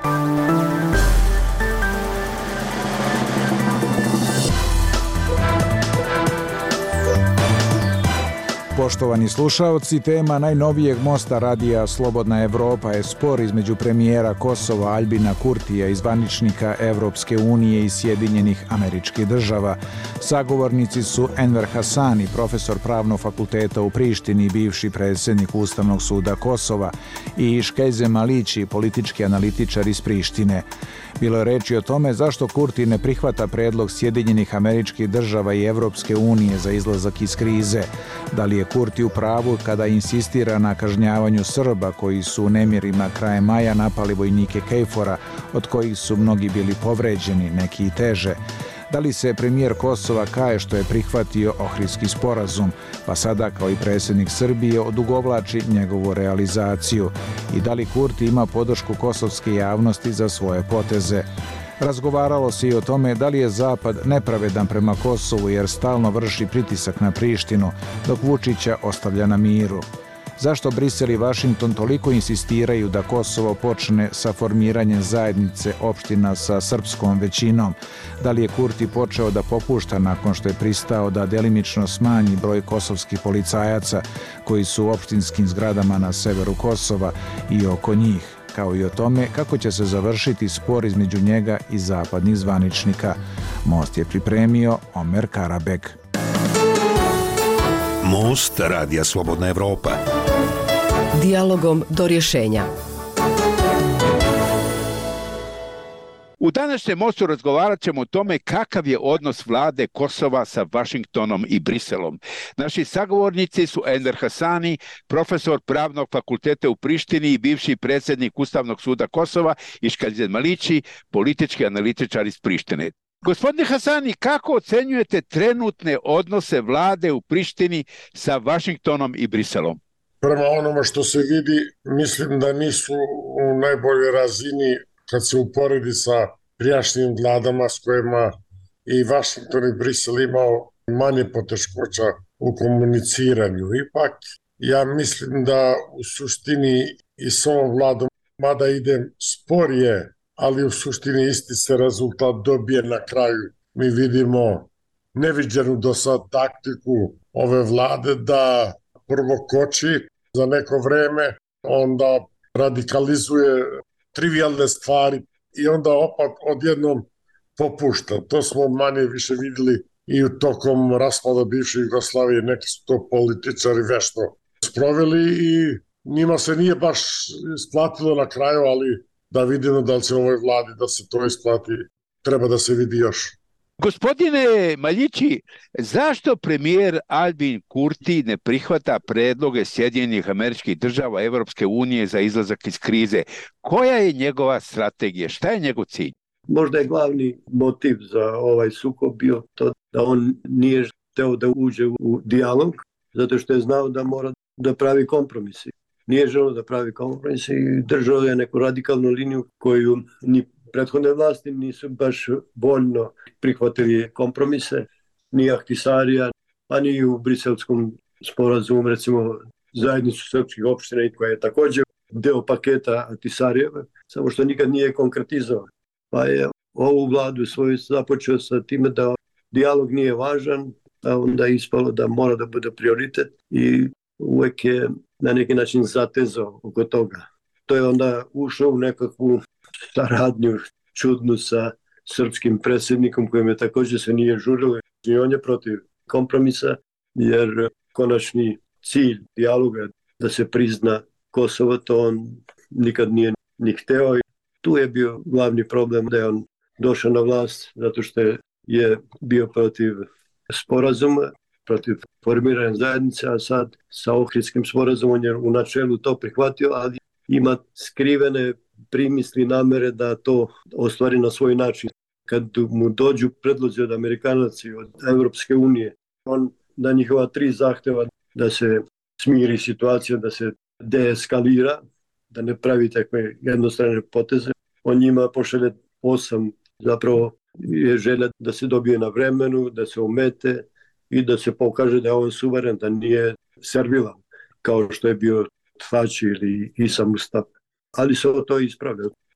Poštovani slušaoci, tema najnovijeg mosta radija Slobodna Evropa je spor između premijera Kosova Aljbina Kurtija i zvaničnika Evropske unije i Sjedinjenih Američkih Država. Sagovornici su Enver Hasani, profesor Pravnog fakulteta u Prištini i bivši predsjednik Ustavnog suda Kosova, i Škejzem Alići, politički analitičar iz Prištine. Bilo je reči o tome zašto Kurti ne prihvata predlog Sjedinjenih Američkih Država i Evropske unije za izlazak iz krize. Da li je Kurti u pravu kada insistira na kažnjavanju Srba koji su u nemirima krajem maja napali vojnike KFOR-a, od kojih su mnogi bili povređeni, neki i teže? Da li se premijer Kosova kaje što je prihvatio Ohridski sporazum, pa sada kao i predsjednik Srbije odugovlači njegovu realizaciju? I da li Kurti ima podršku kosovske javnosti za svoje poteze? Razgovaralo se i o tome da li je Zapad nepravedan prema Kosovu jer stalno vrši pritisak na Prištinu, dok Vučića ostavlja na miru. Zašto Brisel i Vašington toliko insistiraju da Kosovo počne sa formiranjem zajednice opština sa srpskom većinom? Da li je Kurti počeo da popušta nakon što je pristao da delimično smanji broj kosovskih policajaca koji su u opštinskim zgradama na severu Kosova i oko njih, kao i o tome kako će se završiti spor između njega i zapadnih zvaničnika? Most je pripremio Omer Karabek. Most radija Slobodna Evropa. Dijalogom do rješenja. U današnjem mostu razgovarat ćemo o tome kakav je odnos vlade Kosova sa Vašingtonom i Briselom. Naši sagovornici su Enver Hasani, profesor Pravnog fakulteta u Prištini i bivši predsjednik Ustavnog suda Kosova, i Škejzem Alići, politički analitičar iz Prištine. Gospodine Hasani, kako ocenjujete trenutne odnose vlade u Prištini sa Vašingtonom i Briselom? Prema onome što se vidi, mislim da nisu u najboljoj razini kad se uporedi sa prijašnjim vladama s kojima i Vašington i Brisel imao manje poteškoća u komuniciranju. Ipak, ja mislim da u suštini i s ovom vladom, mada ide sporije, ali u suštini isti se rezultat dobije na kraju. Mi vidimo neviđenu do sad taktiku ove vlade da prvo koči za neko vreme, onda radikalizuje trivialne stvari i onda opet odjednom popušta. To smo manje više vidjeli i u tokom raspada bivše Jugoslavije. Neki su to političari vešto sproveli i njima se nije baš isplatilo na kraju, ali da vidimo da li će ovoj vladi da se to isplati, treba da se vidi još. Gospodine Maljići, zašto premijer Aljbin Kurti ne prihvata predloge Sjedinjenih Američkih Država Evropske unije za izlazak iz krize? Koja je njegova strategija? Šta je njegov cilj? Možda je glavni motiv za ovaj sukob bio to da on nije hteo da uđe u dijalog, zato što je znao da mora da pravi kompromisi. Nije želeo da pravi kompromisi i držao je neku radikalnu liniju koju ni prethodne vlasti nisu baš voljno prihvatili kompromise, ni Ahtisarija, a ni u briselskom sporazumu, recimo zajednicu srpskih opština koja je također deo paketa Ahtisarijeva, samo što nikad nije konkretizao. Pa je ovu vladu svoju započeo sa time da dijalog nije važan, a onda je ispalo da mora da bude prioritet i uvek je na neki način zatezao oko toga. To je onda ušao u nekakvu saradnju čudnu sa srpskim predsjednikom kojim je također se nije žurilo i on je protiv kompromisa jer konačni cilj dijaloga da se prizna Kosovo, to on nikad nije ni hteo. Tu je bio glavni problem da je on došao na vlast zato što je bio protiv sporazuma, protiv formiranja zajednice, a sad sa Ohridskim sporazumom je u načelu to prihvatio, ali ima skrivene primisli, namere da to ostvari na svoj način. Kad mu dođu predlozi od Amerikanaca i od Evropske unije, on na njihova 3 zahteva da se smiri situacija, da se deeskalira, da ne pravi takve jednostrane poteze, on njima pošalje 8, zapravo je želja da se dobije na vremenu, da se omete i da se pokaže da je on suveren, da nije servilan, kao što je bio Thači ili Isa Mustafa. Ali se to ispravlja.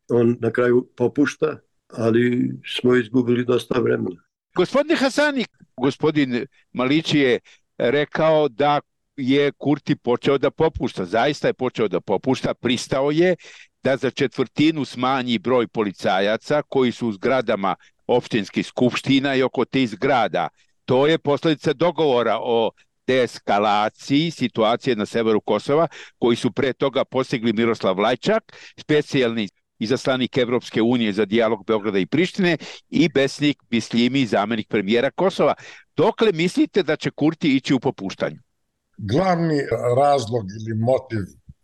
on na kraju popušta, ali smo izgubili dosta vremena. Gospodine Hasani, gospodin Malići je rekao da je Kurti počeo da popušta. Zaista je počeo da popušta, pristao je da za četvrtinu smanji broj policajaca koji su u zgradama opštinskih skupština i oko tih zgrada. To je posljedica dogovora o deeskalaciji situacije na severu Kosova, koji su pre toga postigli Miroslav Lajčak, specijalni izaslanik Evropske unije za dijalog Beograda i Prištine, i Besnik Bislimi, zamenik premijera Kosova. Dokle mislite da će Kurti ići u popuštanju? Glavni razlog ili motiv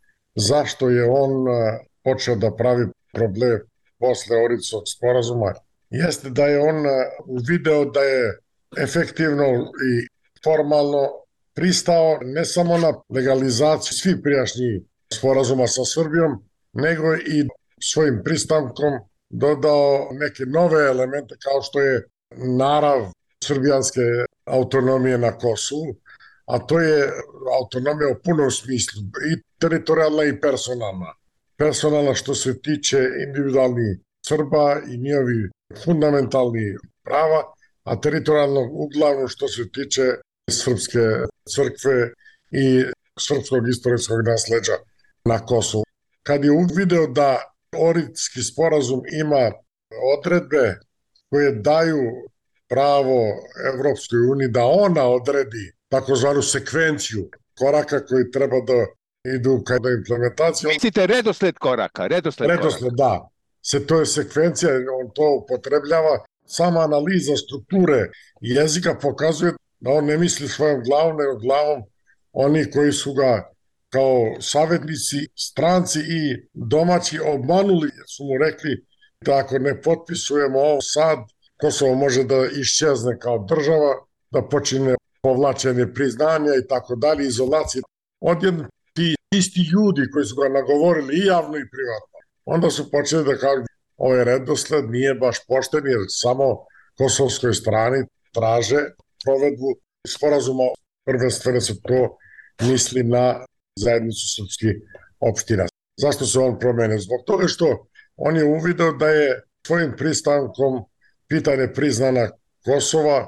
zašto je on počeo da pravi problem posle Ohridskog sporazuma jeste da je on uvideo da je efektivno i formalno pristao ne samo na legalizaciju svih prijašnjih sporazuma sa Srbijom, nego i svojim pristankom dodao neke nove elemente kao što je narav srbijanske autonomije na Kosovu, a to je autonomija u punom smislu, i teritorijalna i personalna. Personalna što se tiče individualnih Srba i njihovi fundamentalnih prava, a teritorijalno uglavnom što se tiče srpske crkve i srpskog istorijskog nasleđa na Kosovu. Kad je uvideo da Ohridski sporazum ima odredbe koje daju pravo Evropskoj uniji da ona odredi takozvanu sekvenciju koraka koji treba da idu kada implementacija. Mislite redosled koraka? Redosled, da. To je sekvencija, on to upotrebljava. Sama analiza strukture jezika pokazuje da on ne misli svojom glavom, nego glavom oni koji su ga kao savjetnici, stranci i domaći obmanuli, su mu rekli da ako ne potpisujemo ovo sad, Kosovo može da iščezne kao država, da počine povlačenje priznanja i tako dalje, izolacije. Odjedno ti isti ljudi koji su ga nagovorili i javno i privatno, onda su počeli da kažu ovaj redosled nije baš pošten, jer samo kosovskoj strani traže provedbu sporazuma, prvenstveno se to misli na zajednicu srpskih opština. Zašto se on promenio? Zbog toga što on je uvideo da je svojim pristankom pitanje priznana Kosova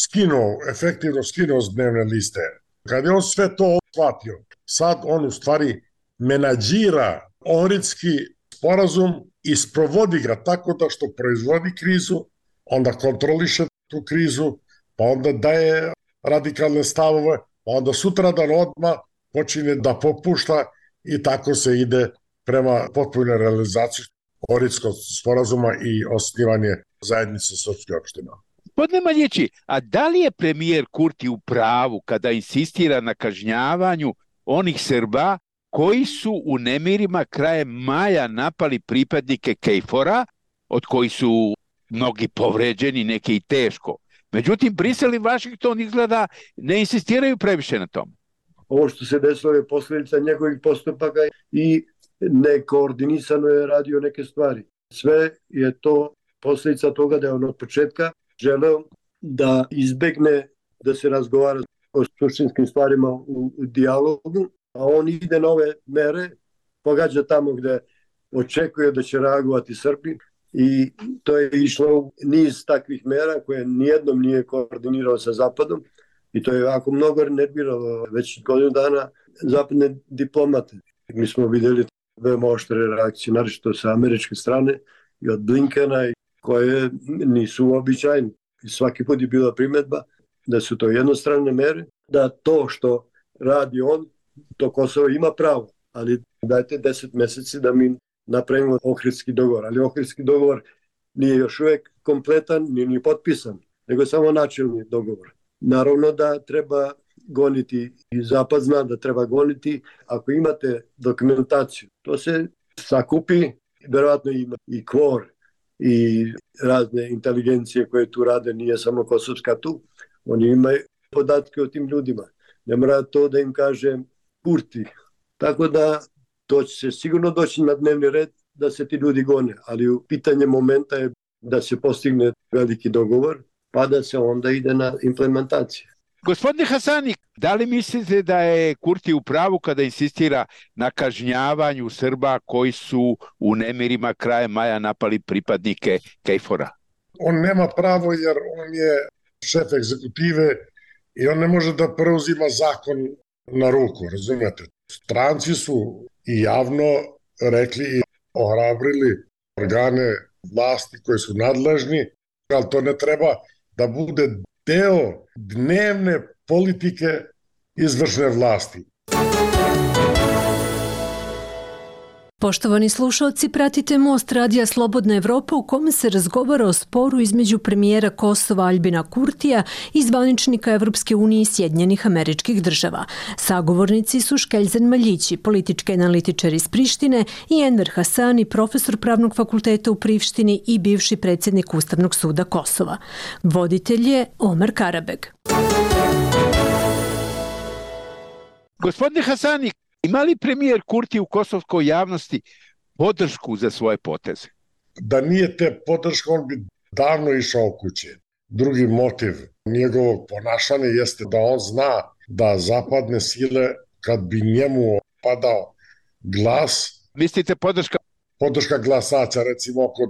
efektivno skinuo s dnevne liste. Kad je on sve to shvatio, sad on u stvari menadžira Ohridski sporazum i sprovodi ga tako da što proizvodi krizu, onda kontroliše tu krizu, pa onda daje radikalne stavove, pa onda sutradan odmah počinje da popušta i tako se ide prema potpunoj realizaciji Ohridskog sporazuma i osnivanje zajednice srpskih opština. Gospodine Maljići, a da li je premijer Kurti u pravu kada insistira na kažnjavanju onih Srba koji su u nemirima krajem maja napali pripadnike KFOR-a, od kojih su mnogi povređeni, neki i teško? Međutim, Brisel i Vašington izgleda ne insistiraju previše na tom. Ovo što se desilo je posljedica njegovih postupaka i nekoordinisano je radio neke stvari. Sve je to posljedica toga da je on od početka želeo da izbegne da se razgovara o suštinskim stvarima u dijalogu, a on ide na ove mere, pogađa tamo gde očekuje da će reagovati Srbi, i to je išlo u niz takvih mera koje nijednom nije koordinirao sa Zapadom, i to je jako mnogo nerviralo već godinu dana zapadne diplomate. Mi smo vidjeli veoma oštre reakcije, naročito sa američke strane i od Blinkena, koje nisu uobičajene. Svaki put je bila primedba da su to jednostrane mere, da to što radi on, to Kosovo ima pravo, ali dajte 10 meseci da mi napravimo Ohridski dogovor. Ali Ohridski dogovor nije još uvijek kompletan, nije potpisan, nego samo načelni dogovor. Naravno da treba goniti, i Zapad zna da treba goniti, ako imate dokumentaciju. To se sakupi, verovatno ima i KFOR i razne inteligencije koje tu rade, nije samo kosovska tu. Oni imaju podatke o tim ljudima. Ne mora to da im kaže Kurti. Tako da to će se sigurno doći na dnevni red da se ti ljudi gone, ali pitanje momenta je da se postigne veliki dogovor, pa da se onda ide na implementaciju. Gospodine Hasani, da li mislite da je Kurti u pravu kada insistira na kažnjavanju Srba koji su u nemirima krajem maja napali pripadnike KFOR-a? On nema pravo jer on je šef egzekutive i on ne može da preuzima zakon na ruku, razumijete? Stranci su i javno rekli i ohrabrili organe vlasti koji su nadležni, ali to ne treba da bude deo dnevne politike izvršne vlasti. Poštovani slušalci, pratite Most radija Slobodna Evropa u kome se razgovara o sporu između premijera Kosova Aljbina Kurtija i zvaničnika Evropske unije i Sjedinjenih Američkih Država. Sagovornici su Škeljzen Maljići, politički analitičar iz Prištine, i Enver Hasani, profesor Pravnog fakulteta u Prištini i bivši predsjednik Ustavnog suda Kosova. Voditelj je Omer Karabeg. Gospodine Hasani, ima li premijer Kurti u kosovskoj javnosti podršku za svoje poteze? Da nije te podrške, on bi davno išao kuće. Drugi motiv njegovog ponašanja jeste da on zna da zapadne sile, kad bi njemu padao glas... Mislite podrška? Podrška glasača, recimo oko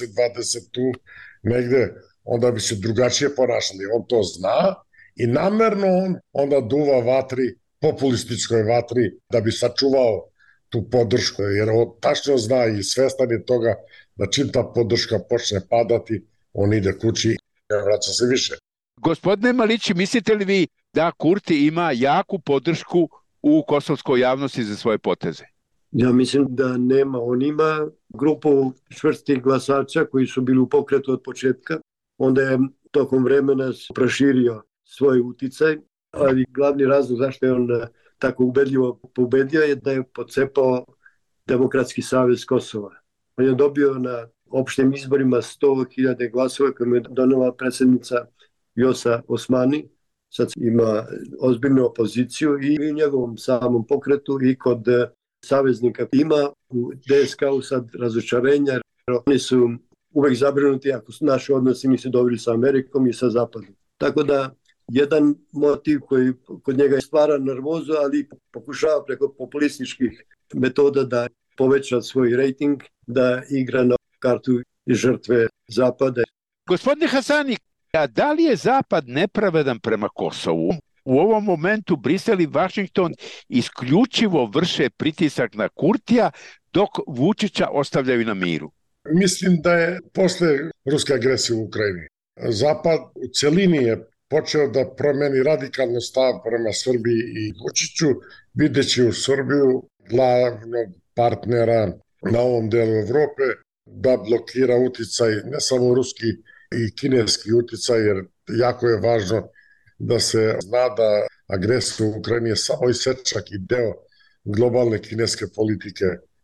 20-20 tu negde, onda bi se drugačije ponašali. On to zna i namerno on onda duva vatri, populističkoj vatri, da bi sačuvao tu podršku, jer on tačno zna i svestan je toga da čim ta podrška počne padati, on ide kući i vraća se više. Gospodine Malići, mislite li vi da Kurti ima jaku podršku u kosovskoj javnosti za svoje poteze? Ja mislim da nema. On ima grupu čvrstih glasača koji su bili u pokretu od početka. Onda je tokom vremena proširio svoj uticaj, ali glavni razlog zašto je on tako ubedljivo pobedio je da je pocepao Demokratski savez Kosova. On je dobio na opštim izborima 100.000 glasova koje mu je donela predsjednica Vjosa Osmani. Sad ima ozbiljnu opoziciju i u njegovom samom pokretu i kod saveznika. Ima u DSK-u sad razočarenja. Oni su uvek zabrinuti ako su naši odnosi nisu dobri sa Amerikom i sa Zapadom. Tako da jedan motiv koji kod njega stvara nervozu, ali pokušava preko populističkih metoda da poveća svoj rejting, da igra na kartu i žrtve Zapada. Gospodine Hasani, a da li je Zapad nepravedan prema Kosovu? U ovom momentu Brisel i Vašington isključivo vrše pritisak na Kurtija, dok Vučića ostavljaju na miru. Mislim da je posle ruske agresije u Ukrajini Zapad u celini je počeo da promeni radikalno stav prema Srbiji i Vučiću, videći u Srbiju glavnog partnera na ovom delu Evrope, da blokira uticaj, ne samo ruski i kineski uticaj, jer jako je važno da se zna da agresija u Ukrajini je samo isečak i deo globalne kineske politike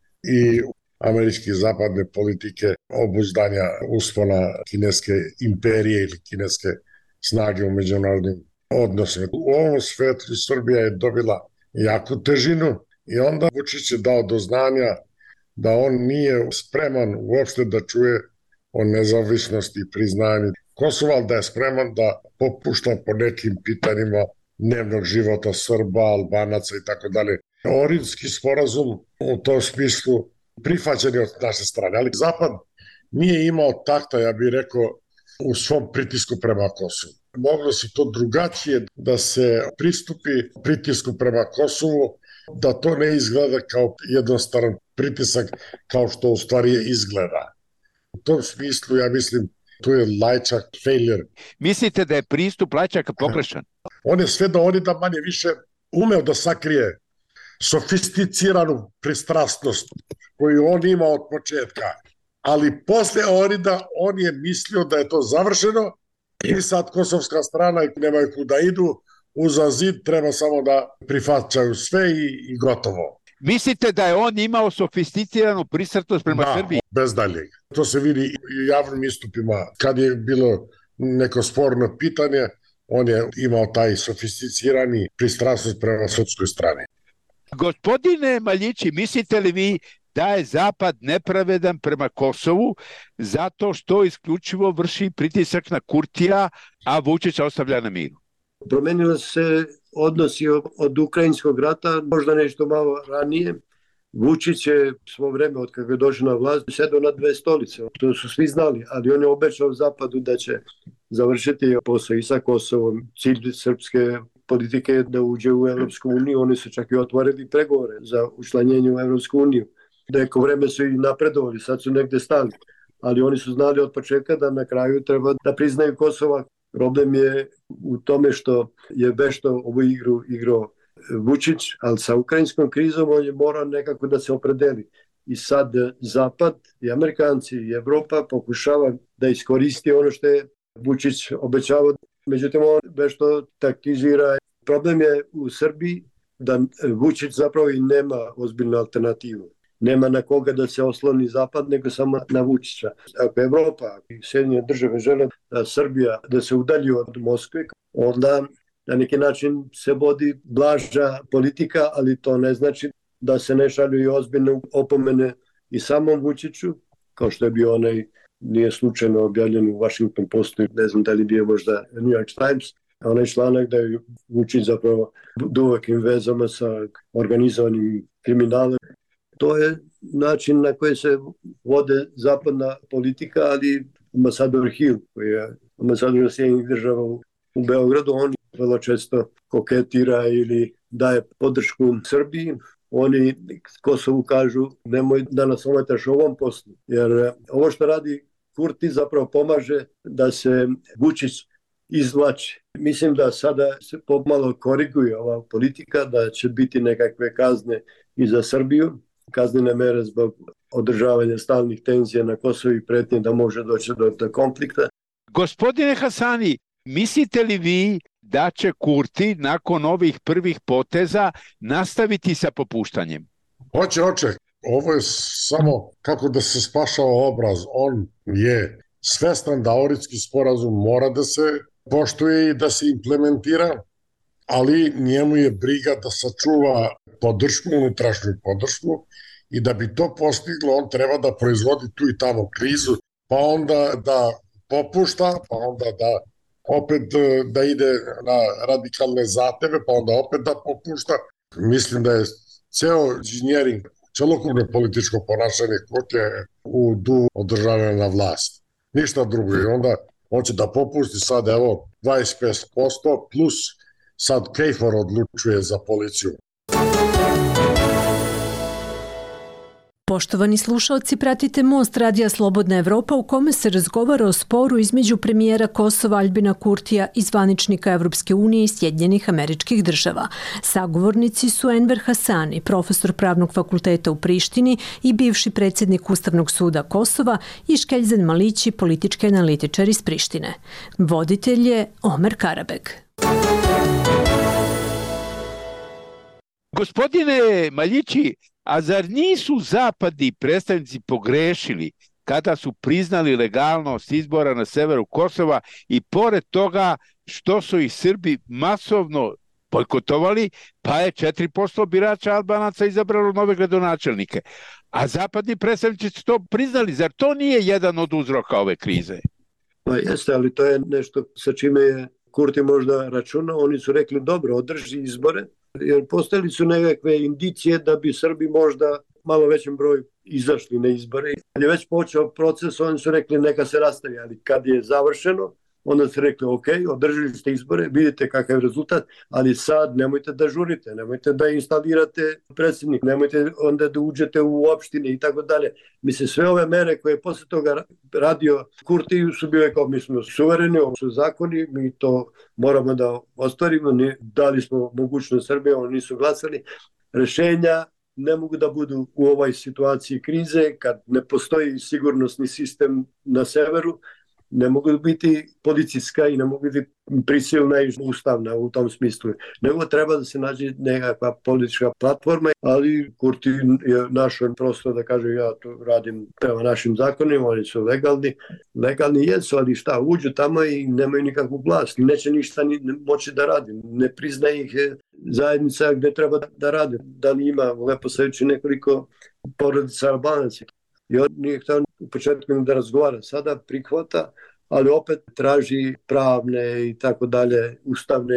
i američke zapadne politike obuzdanja uspona kineske imperije ili kineske snage u međunarodnim odnosima. U ovom svetu Srbija je dobila jaku težinu i onda Vučić je dao do znanja da on nije spreman uopšte da čuje o nezavisnosti i priznanju Kosova, ali da je spreman da popušta po nekim pitanjima dnevnog života Srba, Albanaca i tako dalje. Ohridski sporazum u tom smislu prihvaćen je od naše strane, ali Zapad nije imao takta, ja bih rekao, u svom pritisku prema Kosovu. Moglo se to drugačije da se pristupi pritisku prema Kosovu, da to ne izgleda kao jednostavan pritisak kao što u stvari izgleda. U tom smislu, ja mislim, tu je Lajčak failure. Mislite da je pristup Lajčaka pogrešan? On je sve da Ohrida manje više umeo da sakrije sofisticiranu pristrasnost koju on ima od početka. Ali posle Ohrida on je mislio da je to završeno i sad kosovska strana nemaju kuda idu, uza zid treba samo da prihvaćaju sve i gotovo. Mislite da je on imao sofisticiranu pristrasnost prema Srbiji? Da, bez daljeg. To se vidi i u javnim istupima. Kad je bilo neko sporno pitanje, on je imao taj sofisticirani pristrasnost prema srpskoj strani. Gospodine Maljići, mislite li vi da je Zapad nepravedan prema Kosovu zato što isključivo vrši pritisak na Kurtija, a Vučića ostavlja na miru? Promenilo se odnosi od Ukrajinskog rata, možda nešto malo ranije. Vučić je svo vreme, od kako je došao na vlast, sedao na dve stolice. To su svi znali, ali on je obećao Zapadu da će završiti posao i sa Kosovom. Cilj srpske politike je da uđe u Evropsku uniju. Oni su čak i otvorili pregovore za učlanjenje u Evropsku uniju. Neko vreme su i napredovali, sad su negde stali. Ali oni su znali od početka da na kraju treba da priznaju Kosova. Problem je u tome što je vešto ovu igru igrao Vučić, ali sa ukrajinskom krizom on je morao nekako da se opredeli. I sad Zapad i Amerikanci i Evropa pokušava da iskoristi ono što je Vučić obećavao. Međutim, on vešto taktizira. Problem je u Srbiji da Vučić zapravo i nema ozbiljnu alternativu. Nema na koga da se osloni Zapad, nego samo na Vučića. Ako Evropa i Sjedinjene države žele da Srbija da se udalji od Moskve, onda na neki način se vodi blaža politika, ali to ne znači da se ne šalju i ozbiljne opomene i samom Vučiću, kao što je bio onaj, nije slučajno objavljen u Washington Postu, ne znam da li bio možda New York Times, onaj članak da je Vučić zapravo dubokim vezama sa organizovanim kriminalom. To je način na koji se vode zapadna politika, ali ambasador Hill, koji je ambasador Sjedinjenih država u Beogradu, on vrlo često koketira ili daje podršku Srbiji. Oni Kosovu kažu nemoj da nas ometaš u ovom poslu, jer ovo što radi Kurti zapravo pomaže da se Vučić izvlači. Mislim da sada se pomalo koriguje ova politika, da će biti nekakve kazne i za Srbiju, kaznene mere zbog održavanja stalnih tenzija na Kosovu i pretnje da može doći do konflikta. Gospodine Hasani, mislite li vi da će Kurti nakon ovih prvih poteza nastaviti sa popuštanjem? Hoće. Ovo je samo kako da se spašava obraz. On je svestan da Ohridski sporazum mora da se poštuje i da se implementira, ali njemu je briga da sačuva podršku, unutrašnju podršku, i da bi to postiglo on treba da proizvodi tu i tamo krizu, pa onda da popušta, pa onda da opet da ide na radikalne zateve, pa onda opet da popušta. Mislim da je ceo inženjering, celokupno političko ponašanje Kurtija u duhu održavanja na vlast. Ništa drugo. I onda on će da popusti sad, evo, 25% plus sad KFOR odlučuje za policiju. Poštovani slušaoci, pratite Most radija Slobodna Evropa u kome se razgovara o sporu između premijera Kosova Aljbina Kurtija i zvaničnika Evropske unije i Sjedinjenih Američkih Država. Sagovornici su Enver Hasani, profesor Pravnog fakulteta u Prištini i bivši predsjednik Ustavnog suda Kosova, i Škeljzen Malići, politički analitičar iz Prištine. Voditelj je Omer Karabeg. Gospodine Maljići, a zar nisu zapadni predstavnici pogrešili kada su priznali legalnost izbora na severu Kosova i pored toga što su ih Srbi masovno bojkotovali, pa je 4% birača Albanaca izabralo nove gradonačelnike. A zapadni predstavnici su to priznali. Zar to nije jedan od uzroka ove krize? Pa jeste, ali to je nešto sa čime je Kurti možda računao. Oni su rekli dobro, održi izbore, jer postojali su nekakve indicije da bi Srbi možda malo većem broju izašli na izbore. Kad je već počeo proces, oni su rekli neka se nastavi, ali kad je završeno, onda su rekli ok, održili ste izbore, vidite kakav je rezultat, ali sad nemojte da žurite, nemojte da instalirate predsjednik, nemojte onda da uđete u opštine i tako dalje. Mislim, sve ove mere koje je posle toga radio Kurti su bile kao mi smo suvereni, ovo su zakoni, mi to moramo da ostvarimo, dali smo mogućnost Srbije, oni nisu glasali. Rešenja ne mogu da budu u ovoj situaciji krize, kad ne postoji sigurnosni sistem na severu, ne mogu biti policijska i ne mogu biti prisilna i ustavna u tom smislu. Nego treba da se nađe nekakva politička platforma, ali Kurti je našao prosto da kaže ja to radim prema našim zakonima, oni su legalni. Legalni jesu, ali šta, uđu tamo i nemaju nikakvu vlast, neće ništa moći da radi, ne priznaje ih zajednica gde treba da rade. Da li ima lepo sajući nekoliko porodica Albanaca. I on nije htio u početku da razgovara, sada prihvata, ali opet traži pravne i tako dalje ustavne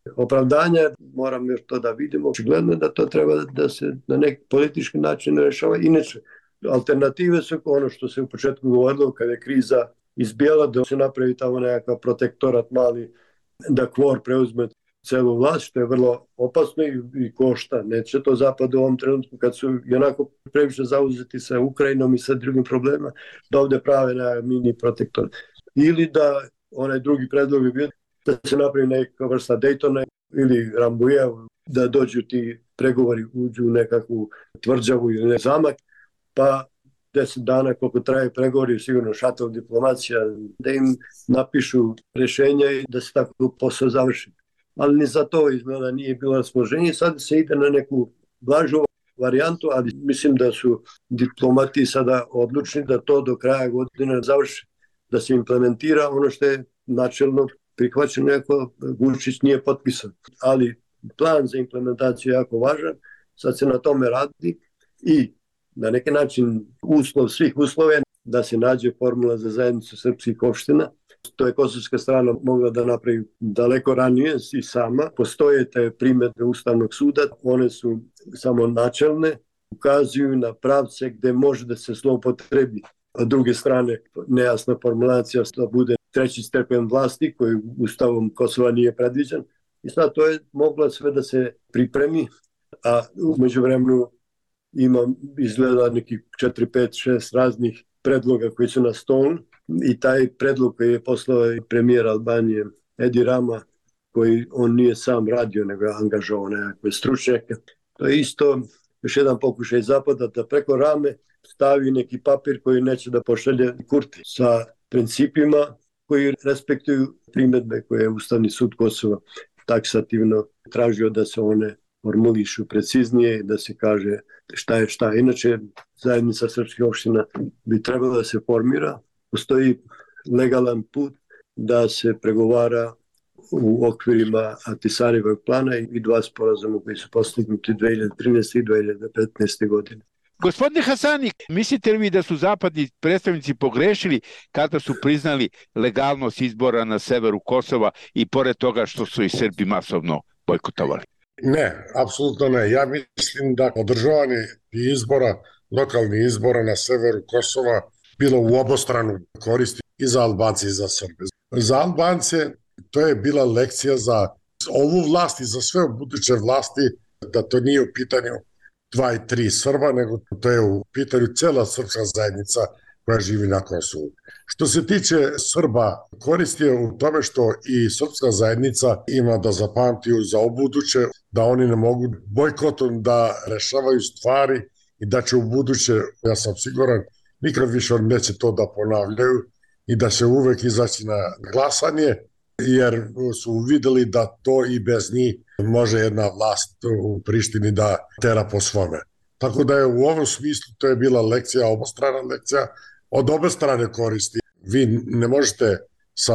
opravdanja, moram još to da vidimo. Očigledno da to treba da se na neki politički način rešava. Inače, alternative su ono što se u početku govorilo kada je kriza izbijala, da se napravi tamo nekakav protektorat mali, da Kvor preuzme celu vlast, što je vrlo opasno i košta. Neće to Zapad u ovom trenutku, kad su onako previše zauzeti sa Ukrajinom i sa drugim problema, da ovde prave na mini protektor. Ili da onaj drugi predlog je bio da se napravi neka vrsta Daytona ili Rambuja, da dođu ti pregovori, uđu u nekakvu tvrđavu ili ne zamak, pa 10 dana koliko traje pregovori, sigurno šatov diplomacija, da im napišu rješenja i da se tako posao završi. Ali ni za to izgleda nije bilo raspoloženje. Sad se ide na neku blažu varijantu, ali mislim da su diplomati sada odlučni da to do kraja godine završi, da se implementira ono što je načelno prihvaćeno, iako Vučić nije potpisan. Ali plan za implementaciju je jako važan, sad se na tome radi i na neki način uslov svih uslova je da se nađe formula za zajednicu srpskih opština. To je kosovska strana mogla da napravi daleko ranije i sama. Postoje te primjedbe Ustavnog suda, one su samo načelne, ukazuju na pravce gde može da se zloupotrebi. A druge strane, nejasna formulacija da bude treći stepen vlasti koji Ustavom Kosova nije predviđen. I sad to je moglo sve da se pripremi, a umeđu vremenu ima izgleda nekih 4, 5, 6 raznih predloga koji su na stolu i taj predlog koji je poslao premijer Albanije Edi Rama, koji on nije sam radio nego je angažovao nekakve stručnjake. To je isto još jedan pokušaj Zapada da preko Rame stavi neki papir koji neće da pošalje Kurti sa principima koji respektuju primjedbe koje je Ustavni sud Kosova taksativno tražio da se one formulišu preciznije i da se kaže šta je šta. Inače, zajednica srpskih opština bi trebala da se formira. Postoji legalan put da se pregovara u okvirima Ahtisarijevog plana i 2 sporazuma koji su postignuti 2013. i 2015. godine. Gospodine Hasani, mislite li vi da su zapadni predstavnici pogrešili kada su priznali legalnost izbora na severu Kosova i pored toga što su i Srbi masovno bojkotovali? Ne, apsolutno ne. Ja mislim da održavanje izbora, lokalnih izbora na severu Kosova bilo u obostranu koristi i za Albance i za Srbe. Za Albance to je bila lekcija za ovu vlast i za sve buduće vlasti, da to nije u pitanju 2 i 3 Srba, nego to je u pitanju cela srpska zajednica koja živi na Kosovu. Što se tiče Srba, korist je u tome što i srpska zajednica ima da zapamtiju za obuduće, da oni ne mogu bojkotom da rešavaju stvari i da će u buduće, ja sam siguran, nikad više oni neće to da ponavljaju i da će uvek izaći na glasanje, jer su uvideli da to i bez njih može jedna vlast u Prištini da tera po svome. Tako da je u ovom smislu to je bila lekcija, obostrana lekcija, od obe strane koristi. Vi ne možete sa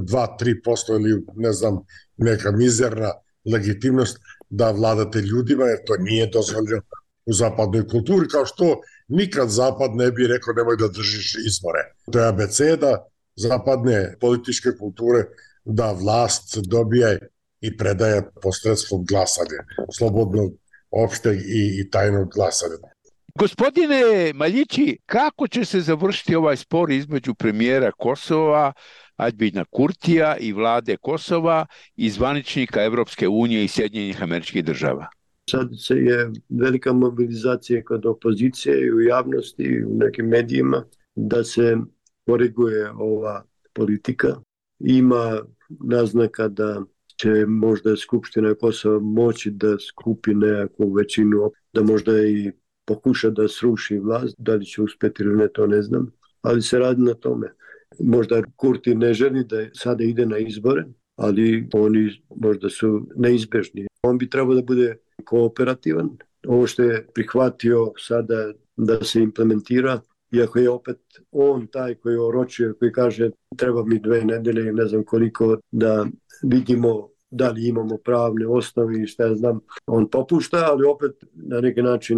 2-3% ili ne znam neka mizerna legitimnost da vladate ljudima, jer to nije dozvoljeno u zapadnoj kulturi, kao što nikad Zapad ne bi rekao nemoj da držiš izbore. To je abeceda zapadne političke kulture da vlast dobije i predaje posredstvom glasanja, slobodnog, opšteg i tajnog glasanja. Gospodine Maljići, kako će se završiti ovaj spor između premijera Kosova, Aljbina Kurtija i vlade Kosova i zvaničnika Evropske unije i Sjedinjenih Američkih Država? Sad je velika mobilizacija kod opozicije i u javnosti i u nekim medijima da se koriguje ova politika. Ima naznaka da će možda Skupština Kosova moći da skupi nekakvu većinu, da možda i pokuša da sruši vlast, da li će uspeti ili ne, to ne znam, ali se radi na tome. Možda Kurti ne želi da sada ide na izbore, ali oni možda su neizbežni. On bi trebao da bude kooperativan. Ovo što je prihvatio sada da se implementira, iako je opet on taj koji oročuje, koji kaže treba mi 2 nedelje, ne znam koliko, da vidimo da li imamo pravne osnove i šta ja znam. On popušta, ali opet na neki način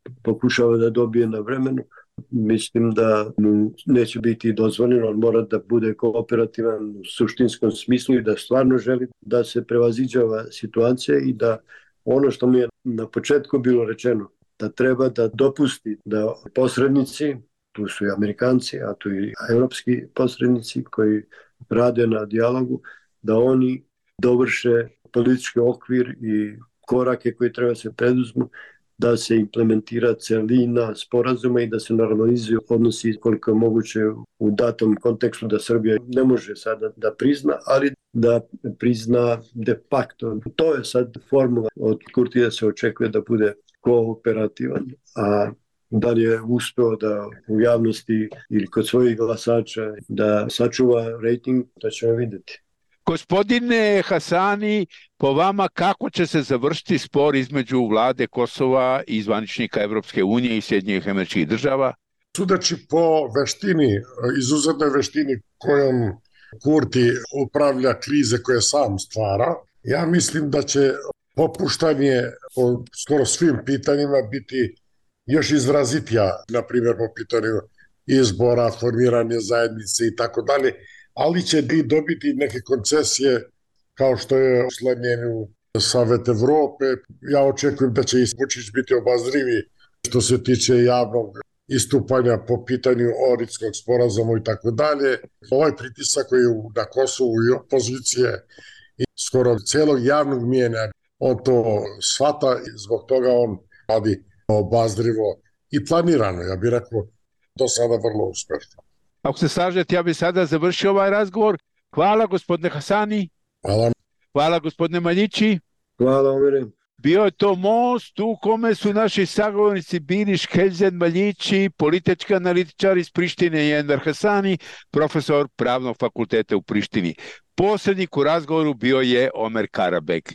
pokušava da dobije na vremenu. Mislim da neće biti dozvoljeno, on mora da bude kooperativan u suštinskom smislu i da stvarno želi da se prevaziđava situacija i da ono što mi je na početku bilo rečeno, da treba da dopusti da posrednici, tu su i Amerikanci, a tu i evropski posrednici koji rade na dijalogu, da oni dovrše politički okvir i korake koje treba se preduzmu, da se implementira celina sporazuma i da se normalizuju odnosi koliko je moguće u datom kontekstu, da Srbija ne može sada da prizna, ali da prizna de facto. To je sad formula. Od Kurtija se očekuje da bude kooperativan, a da li je uspeo da u javnosti ili kod svojih glasača da sačuva rejting, to ćemo vidjeti. Gospodine Hasani, po vama kako će se završiti spor između vlade Kosova i zvaničnika Evropske unije i Sjedinjenih Američkih Država? Sudeći po veštini, izuzetnoj veštini kojom Kurti upravlja krize koje sam stvara, ja mislim da će popuštanje po skoro svim pitanjima biti još izrazitija, na primjer po pitanju izbora, formiranje zajednice i tako dalje, ali će i dobiti neke koncesije kao što je uslanjenju Savet Evrope. Ja očekujem da će Vučić biti obazrivi što se tiče javnog istupanja po pitanju Ohridskog sporazuma i tako dalje. Ovaj pritisak koji je na Kosovu i opozicije i skoro celog javnog mijenja, on to shvata i zbog toga on radi obazrivo i planirano, ja bih rekao, do sada vrlo uspešno. Ako se slažete, ja bih sada završio ovaj razgovor. Hvala gospodine Hasani. Hvala. Hvala gospodine Maljići. Hvala, Omire. Bio je to most u kome su naši sagovornici bili Škelzen Maljići, politički analitičar iz Prištine i Enver Hasani, profesor Pravnog fakulteta u Prištini. Posrednik u razgovoru bio je Omer Karabek.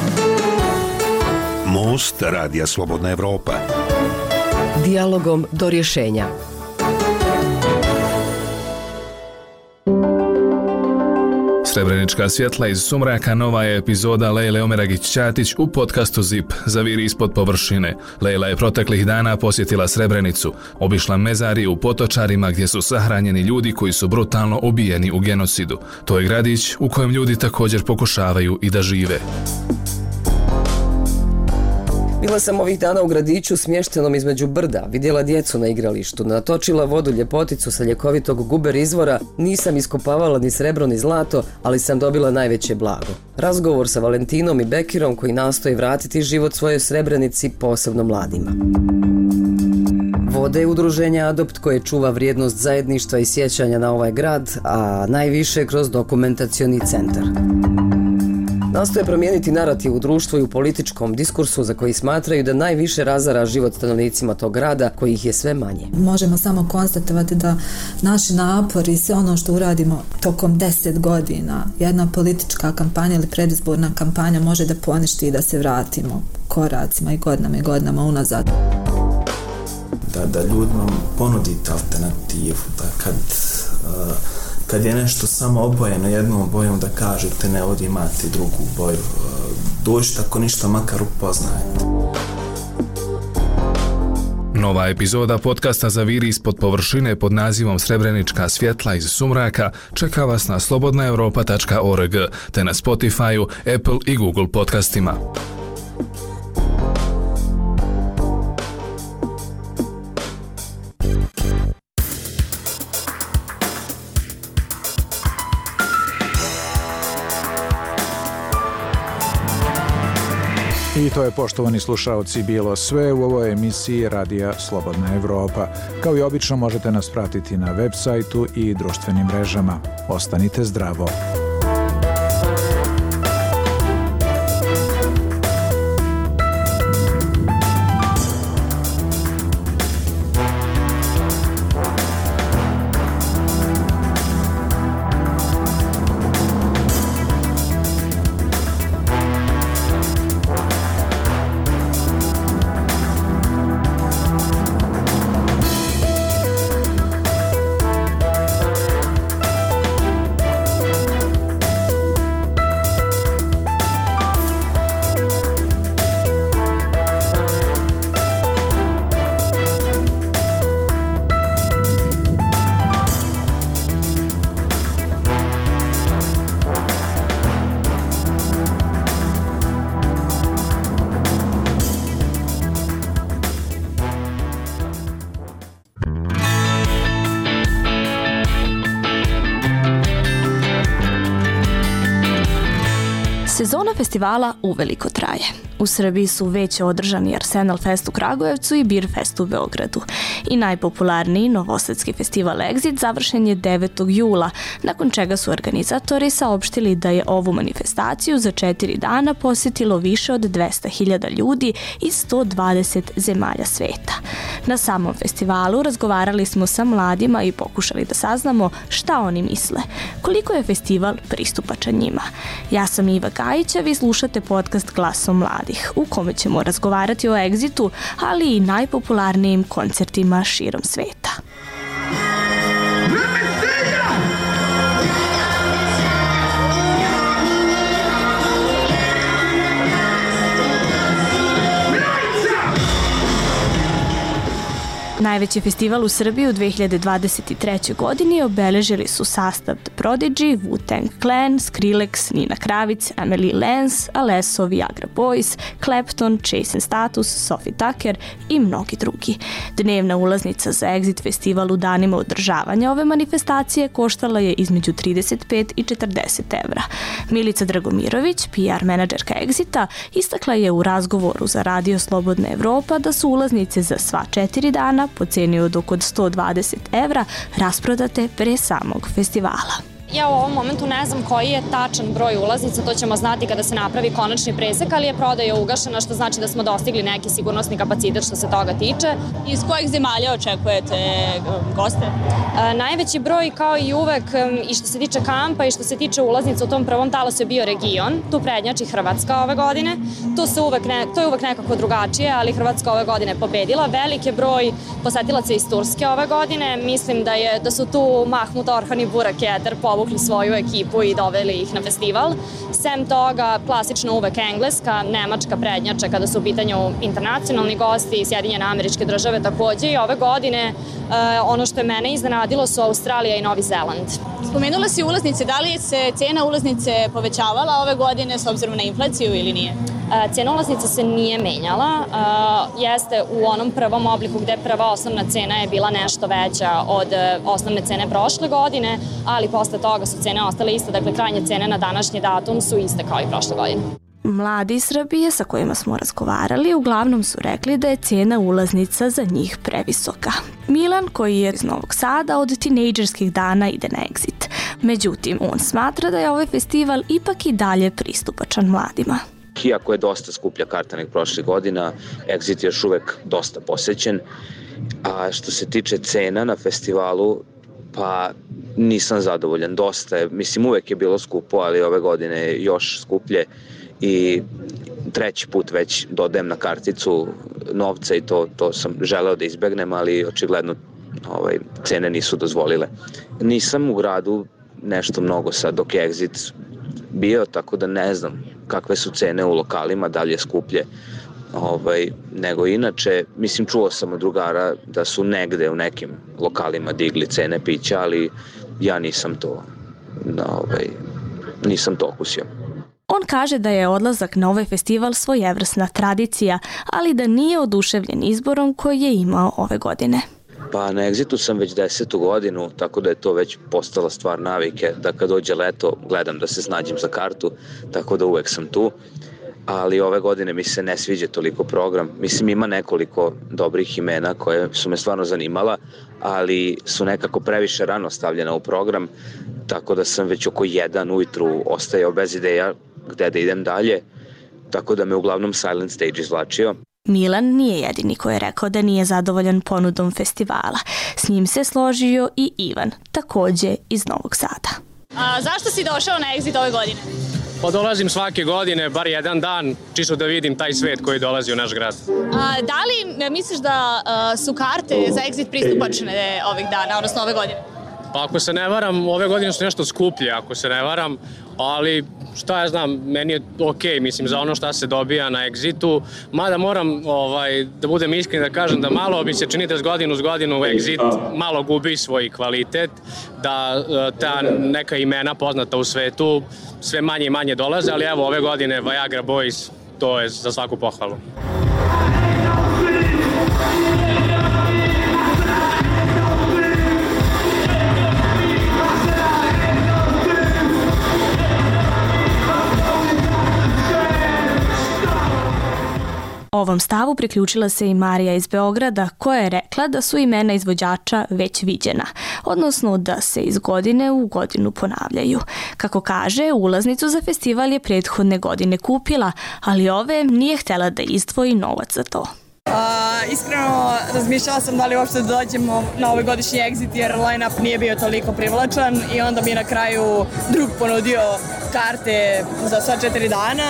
Most Radija Slobodna Evropa. Dijalogom do rješenja. Srebrenička svjetla iz sumraka nova je epizoda Lejle Omeragić-Ćatić u podcastu ZIP Zaviri ispod površine. Lejla je proteklih dana posjetila Srebrenicu, obišla mezarije u Potočarima gdje su sahranjeni ljudi koji su brutalno ubijeni u genocidu. To je gradić u kojem ljudi također pokušavaju i da žive. Bila sam ovih dana u gradiću smještenom između brda, vidjela djecu na igralištu, natočila vodu ljepoticu sa ljekovitog guber izvora, nisam iskopavala ni srebro ni zlato, ali sam dobila najveće blago. Razgovor sa Valentinom i Bekirom koji nastoji vratiti život svojoj Srebrenici, posebno mladima. Vode je udruženje Adopt koje čuva vrijednost zajedništva i sjećanja na ovaj grad, a najviše kroz dokumentacioni centar. Nastoje promijeniti narativ u društvu i u političkom diskursu za koji smatraju da najviše razara život stanovnicima tog grada, kojih je sve manje. Možemo samo konstatovati da naši napori, sve ono što uradimo tokom 10 godina, jedna politička kampanja ili predizborna kampanja može da poništi i da se vratimo koracima i godinama unazad. Da ljudima ponudite alternativu, da kad je nešto samo obojeno jednom bojom da kažete ne, ovdje imate drugu boju. Dođite ako ništa makar upoznajete. Nova epizoda podcasta Zaviri ispod površine pod nazivom Srebrenička svjetla iz sumraka čeka vas na slobodnaevropa.org te na Spotify, Apple i Google podcastima. I to je, poštovani slušaoci, bilo sve u ovoj emisiji Radija Slobodna Evropa. Kao i obično možete nas pratiti na web sajtu i društvenim mrežama. Ostanite zdravo. Sezona festivala uveliko traje. U Srbiji su već održani Arsenal Fest u Kragujevcu i Beer Fest u Beogradu. I najpopularniji novosadski festival Exit završen je 9. jula, nakon čega su organizatori saopštili da je ovu manifestaciju za 4 dana posjetilo više od 200.000 ljudi iz 120 zemalja sveta. Na samom festivalu razgovarali smo sa mladima i pokušali da saznamo šta oni misle, koliko je festival pristupačan njima. Ja sam Iva Gajić, a vi slušate podcast Glasom mladih, u kome ćemo razgovarati o Exitu, ali i najpopularnijim koncertima širom sveta. Najveći festival u Srbiji u 2023. godini obeležili su sastav The Prodigy, Wu-Tang Clan, Skrillex, Nina Kravic, Emily Lance, Alesso, Viagra Boys, Clapton, Chase & Status, Sophie Tucker i mnogi drugi. Dnevna ulaznica za Exit festival u danima održavanja ove manifestacije koštala je između 35 i 40 evra. Milica Dragomirović, PR menadžerka Exita, istakla je u razgovoru za Radio Slobodna Evropa da su ulaznice za sva 4 dana po ceni od oko 120 evra rasprodate pre samog festivala. Ja u ovom momentu ne znam koji je tačan broj ulaznica, to ćemo znati kada se napravi konačni presek, ali je prodaja ugašena, što znači da smo dostigli neki sigurnosni kapacitet što se toga tiče. Iz kojih zemalja očekujete goste? Najveći broj, kao i uvek, i što se tiče kampa i što se tiče ulaznica u tom prvom talasu je bio region, tu prednjači Hrvatska ove godine. To je uvek nekako drugačije, ali Hrvatska ove godine pobedila. Velik je broj posetilaca iz Turske ove godine. Mislim da su tu Mahmut Orhan i Burak Yeter povukli svoju ekipu i doveli ih na festival. Sem toga, klasično uvek Engleska, Nemačka prednjače kada su u pitanju internacionalni gosti i Sjedinjene Američke Države takođe. I ove godine ono što je mene iznenadilo su Australija i Novi Zeland. Spomenula si ulaznice, da li se cena ulaznice povećavala ove godine s obzirom na inflaciju ili nije? Cena ulaznica se nije menjala, jeste u onom prvom obliku gde prva osnovna cena je bila nešto veća od osnovne cene prošle godine, ali posle toga su cene ostale iste, dakle krajnje cene na današnji datum su iste kao i prošle godine. Mladi iz Srbije sa kojima smo razgovarali uglavnom su rekli da je cena ulaznica za njih previsoka. Milan, koji je iz Novog Sada, od tinejdžerskih dana ide na Exit. Međutim, on smatra da je ovaj festival ipak i dalje pristupačan mladima. Iako je dosta skuplja karta nek prošle godina, Exit je još uvek dosta posećen. A što se tiče cena na festivalu, pa nisam zadovoljan. Dosta je, mislim uvek je bilo skupo, ali ove godine je još skuplje i 3. put već dodajem na karticu novca i to sam želeo da izbegnem, ali očigledno cene nisu dozvolile. Nisam u gradu nešto mnogo sad dok je Exit bio, tako da ne znam kakve su cene u lokalima, da li je skuplje nego inače. Mislim, čuo sam od drugara da su negde u nekim lokalima digli cene pića, ali ja nisam to okusio. On kaže da je odlazak na ovaj festival svojevrsna tradicija, ali da nije oduševljen izborom koji je imao ove godine. Pa na Exitu sam već 10. godinu, tako da je to već postala stvar navike, da kad dođe leto gledam da se snađem za kartu, tako da uvek sam tu. Ali ove godine mi se ne sviđa toliko program. Mislim, ima nekoliko dobrih imena koje su me stvarno zanimala, ali su nekako previše rano stavljena u program, tako da sam već oko 1 ujutru ostajao bez ideja gde da idem dalje, tako da me uglavnom Silent Stage izvlačio. Milan nije jedini koji je rekao da nije zadovoljan ponudom festivala. S njim se složio i Ivan, takođe iz Novog Sada. Zašto si došao na Exit ove godine? Pa dolazim svake godine, bar jedan dan, čisto da vidim taj svet koji dolazi u naš grad. Da li misliš da su karte za Exit pristupačne ovih dana, odnosno ove godine? Pa ako se ne varam, ove godine su nešto skuplje, ako se ne varam, ali šta ja znam, meni je okej, mislim, za ono šta se dobija na Exitu, mada moram da budem iskren da kažem da malo mi se čini da s godinu Exit malo gubi svoj kvalitet, da ta neka imena poznata u svetu sve manje i manje dolaze, ali evo ove godine Viagra Boys, to je za svaku pohvalu. Ovom stavu priključila se i Marija iz Beograda, koja je rekla da su imena izvođača već viđena, odnosno da se iz godine u godinu ponavljaju. Kako kaže, ulaznicu za festival je prethodne godine kupila, ali ove nije htjela da izdvoji novac za to. Iskreno razmišljala sam da li uopšte da dođemo na ovaj godišnji Exit jer line-up nije bio toliko privlačan i onda mi na kraju drug ponudio karte za sva 4 dana,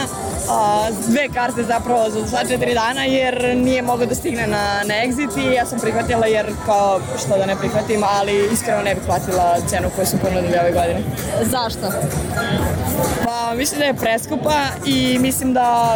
2 karte zapravo za sva 4 dana jer nije mogao da stigne na Exit i ja sam prihvatila jer kao što da ne prihvatim, ali iskreno ne bih platila cenu koju su ponudili ove godine. Zašto? Pa mislim da je preskupa i mislim da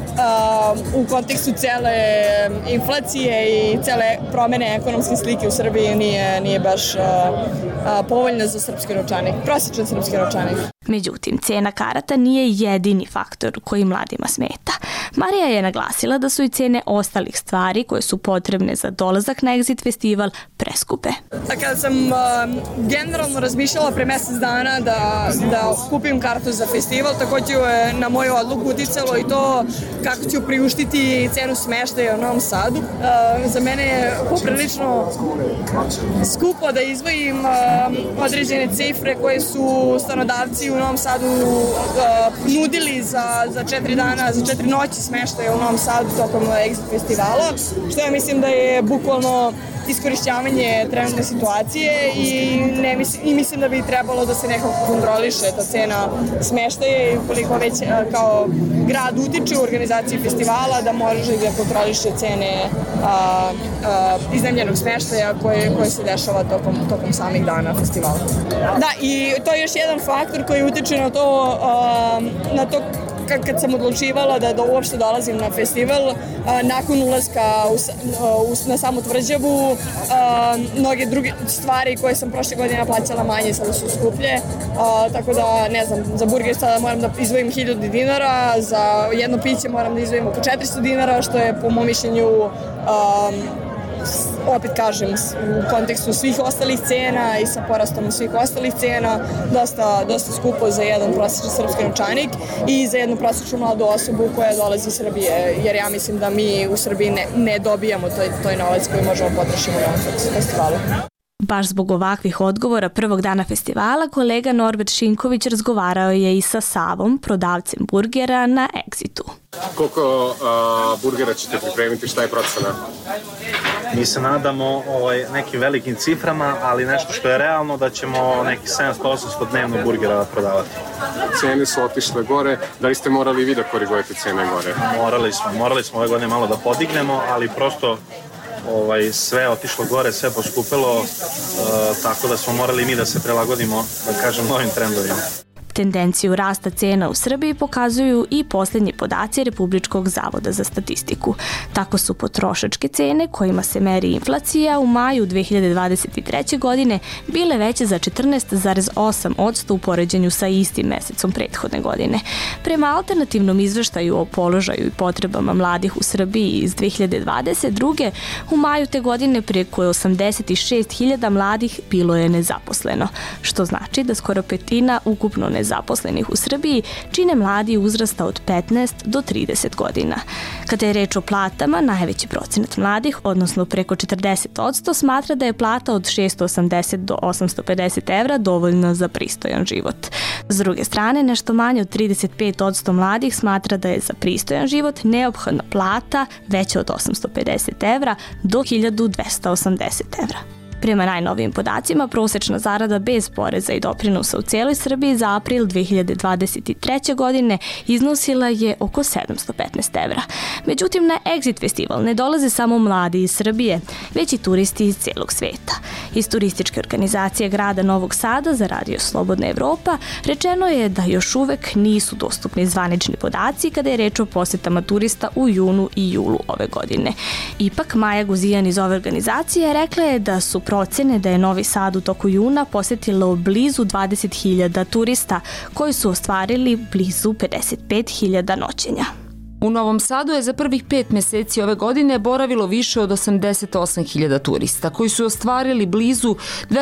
u kontekstu cele inflacije i cele promene ekonomske slike u Srbiji nije baš povoljna za srpski novčanik, prosječan srpski novčanik. Međutim, cena karata nije jedini faktor koji mladima smeta. Marija je naglasila da su i cene ostalih stvari koje su potrebne za dolazak na Exit festival preskupe. Kada sam generalno razmišljala pre mjesec dana da kupim kartu za festival, također je na moju odluku uticalo i to kako ću priuštiti cenu smeštaja u Novom Sadu. Za mene je poprilično skupo da izdvojim određene cifre koje su stanodavci u Novom Sadu nudili za 4 dana, za 4 noći smeštaja u Novom Sadu tokom Exit festivala, što ja mislim da je bukvalno iskorišćavanje trenutne situacije i mislim da bi trebalo da se nekako kontroliše ta cena smeštaja i koliko već kao grad utiče u organizaciji festivala da može da kontroliše cene iznajmljenog smeštaja koje se dešava tokom samih dana festivala. Da, i to je još jedan faktor koji utiče na to kad sam odlučivala da uopšte dolazim na festival, nakon ulaska na samu tvrđavu, mnoge druge stvari koje sam prošle godine plaćala manje sada su skuplje, tako da ne znam, za burger sada moram da izdvojim 1000 dinara, za jedno piće moram da izdvojim oko 400 dinara, što je po mom mišljenju opet kažem, u kontekstu svih ostalih cena i sa porastom svih ostalih cena, dosta skupo za jedan prosječan srpski novčanik i za jednu prosječnu mladu osobu koja dolazi iz Srbije, jer ja mislim da mi u Srbiji ne dobijamo toj novac koji možemo potrošiti na ovom festivalu. Baš zbog ovakvih odgovora prvog dana festivala, kolega Norbert Šinković razgovarao je i sa Savom, prodavcem burgera na Exitu. Koliko burgera ćete pripremiti, šta je procena? Mi se nadamo nekim velikim ciframa, ali nešto što je realno da ćemo neki 700-800 dnevno burgera prodavati. Cene su otišle gore, da li ste morali vi da korigujete cene gore? Morali smo ove godine malo da podignemo, ali prosto sve je otišlo gore, sve poskupilo, tako da smo morali mi da se prilagodimo, da kažem, novim trendovima. Tendenciju rasta cena u Srbiji pokazuju i posljednji podaci Republičkog zavoda za statistiku. Tako su potrošačke cene, kojima se meri inflacija, u maju 2023. godine bile veće za 14,8% u poređenju sa istim mesecom prethodne godine. Prema alternativnom izveštaju o položaju i potrebama mladih u Srbiji iz 2022. u maju te godine preko 86.000 mladih bilo je nezaposleno, što znači da skoro petina ukupno nezaposlenih u Srbiji čine mladi uzrasta od 15 do 30 godina. Kada je reč o platama, najveći procenat mladih, odnosno preko 40%, smatra da je plata od 680 do 850 evra dovoljna za pristojan život. S druge strane, nešto manje od 35% mladih smatra da je za pristojan život neophodna plata veća od 850 evra do 1280 evra. Prema najnovijim podacima, prosečna zarada bez poreza i doprinosa u cijeloj Srbiji za april 2023. godine iznosila je oko 715 evra. Međutim, na Exit festival ne dolaze samo mladi iz Srbije, već i turisti iz cijelog sveta. Iz turističke organizacije grada Novog Sada za Radio Slobodna Evropa rečeno je da još uvek nisu dostupni zvanični podaci kada je reč o posetama turista u junu i julu ove godine. Ipak, Maja Guzijan iz ove organizacije rekla je da su procene da je Novi Sad u toku juna posjetilo blizu 20.000 turista koji su ostvarili blizu 55.000 noćenja. U Novom Sadu je za prvih 5 mjeseci ove godine boravilo više od 88.000 turista koji su ostvarili blizu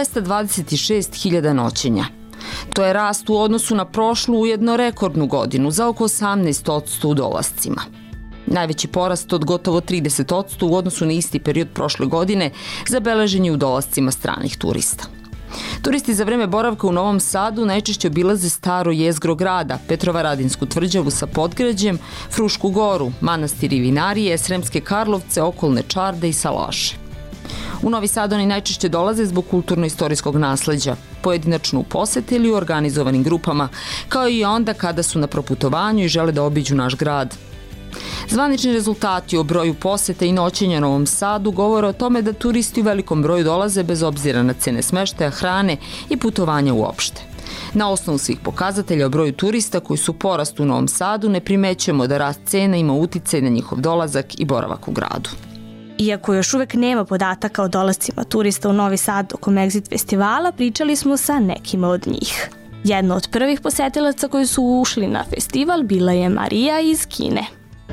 226.000 noćenja. To je rast u odnosu na prošlu ujedno rekordnu godinu za oko 18% u dolascima. Najveći porast od gotovo 30% u odnosu na isti period prošle godine zabeležen je u dolascima stranih turista. Turisti za vreme boravka u Novom Sadu najčešće obilaze staro jezgro grada, Petrovaradinsku tvrđavu sa podgrađem, Frušku goru, manastir i vinarije, Sremske Karlovce, okolne čarde i salaše. U Novi Sad oni najčešće dolaze zbog kulturno-istorijskog nasleđa, pojedinačno u poseti ili u organizovanim grupama, kao i onda kada su na proputovanju i žele da obiđu naš grad. Zvanični rezultati o broju poseta i noćenja Novom Sadu govore o tome da turisti u velikom broju dolaze bez obzira na cene smeštaja, hrane i putovanja uopšte. Na osnovu svih pokazatelja o broju turista koji su u porastu u Novom Sadu ne primećujemo da rast cena ima uticaj na njihov dolazak i boravak u gradu. Iako još uvek nema podataka o dolascima turista u Novi Sad tokom Exit festivala, pričali smo sa nekima od njih. Jedna od prvih posetilaca koji su ušli na festival bila je Marija iz Kine.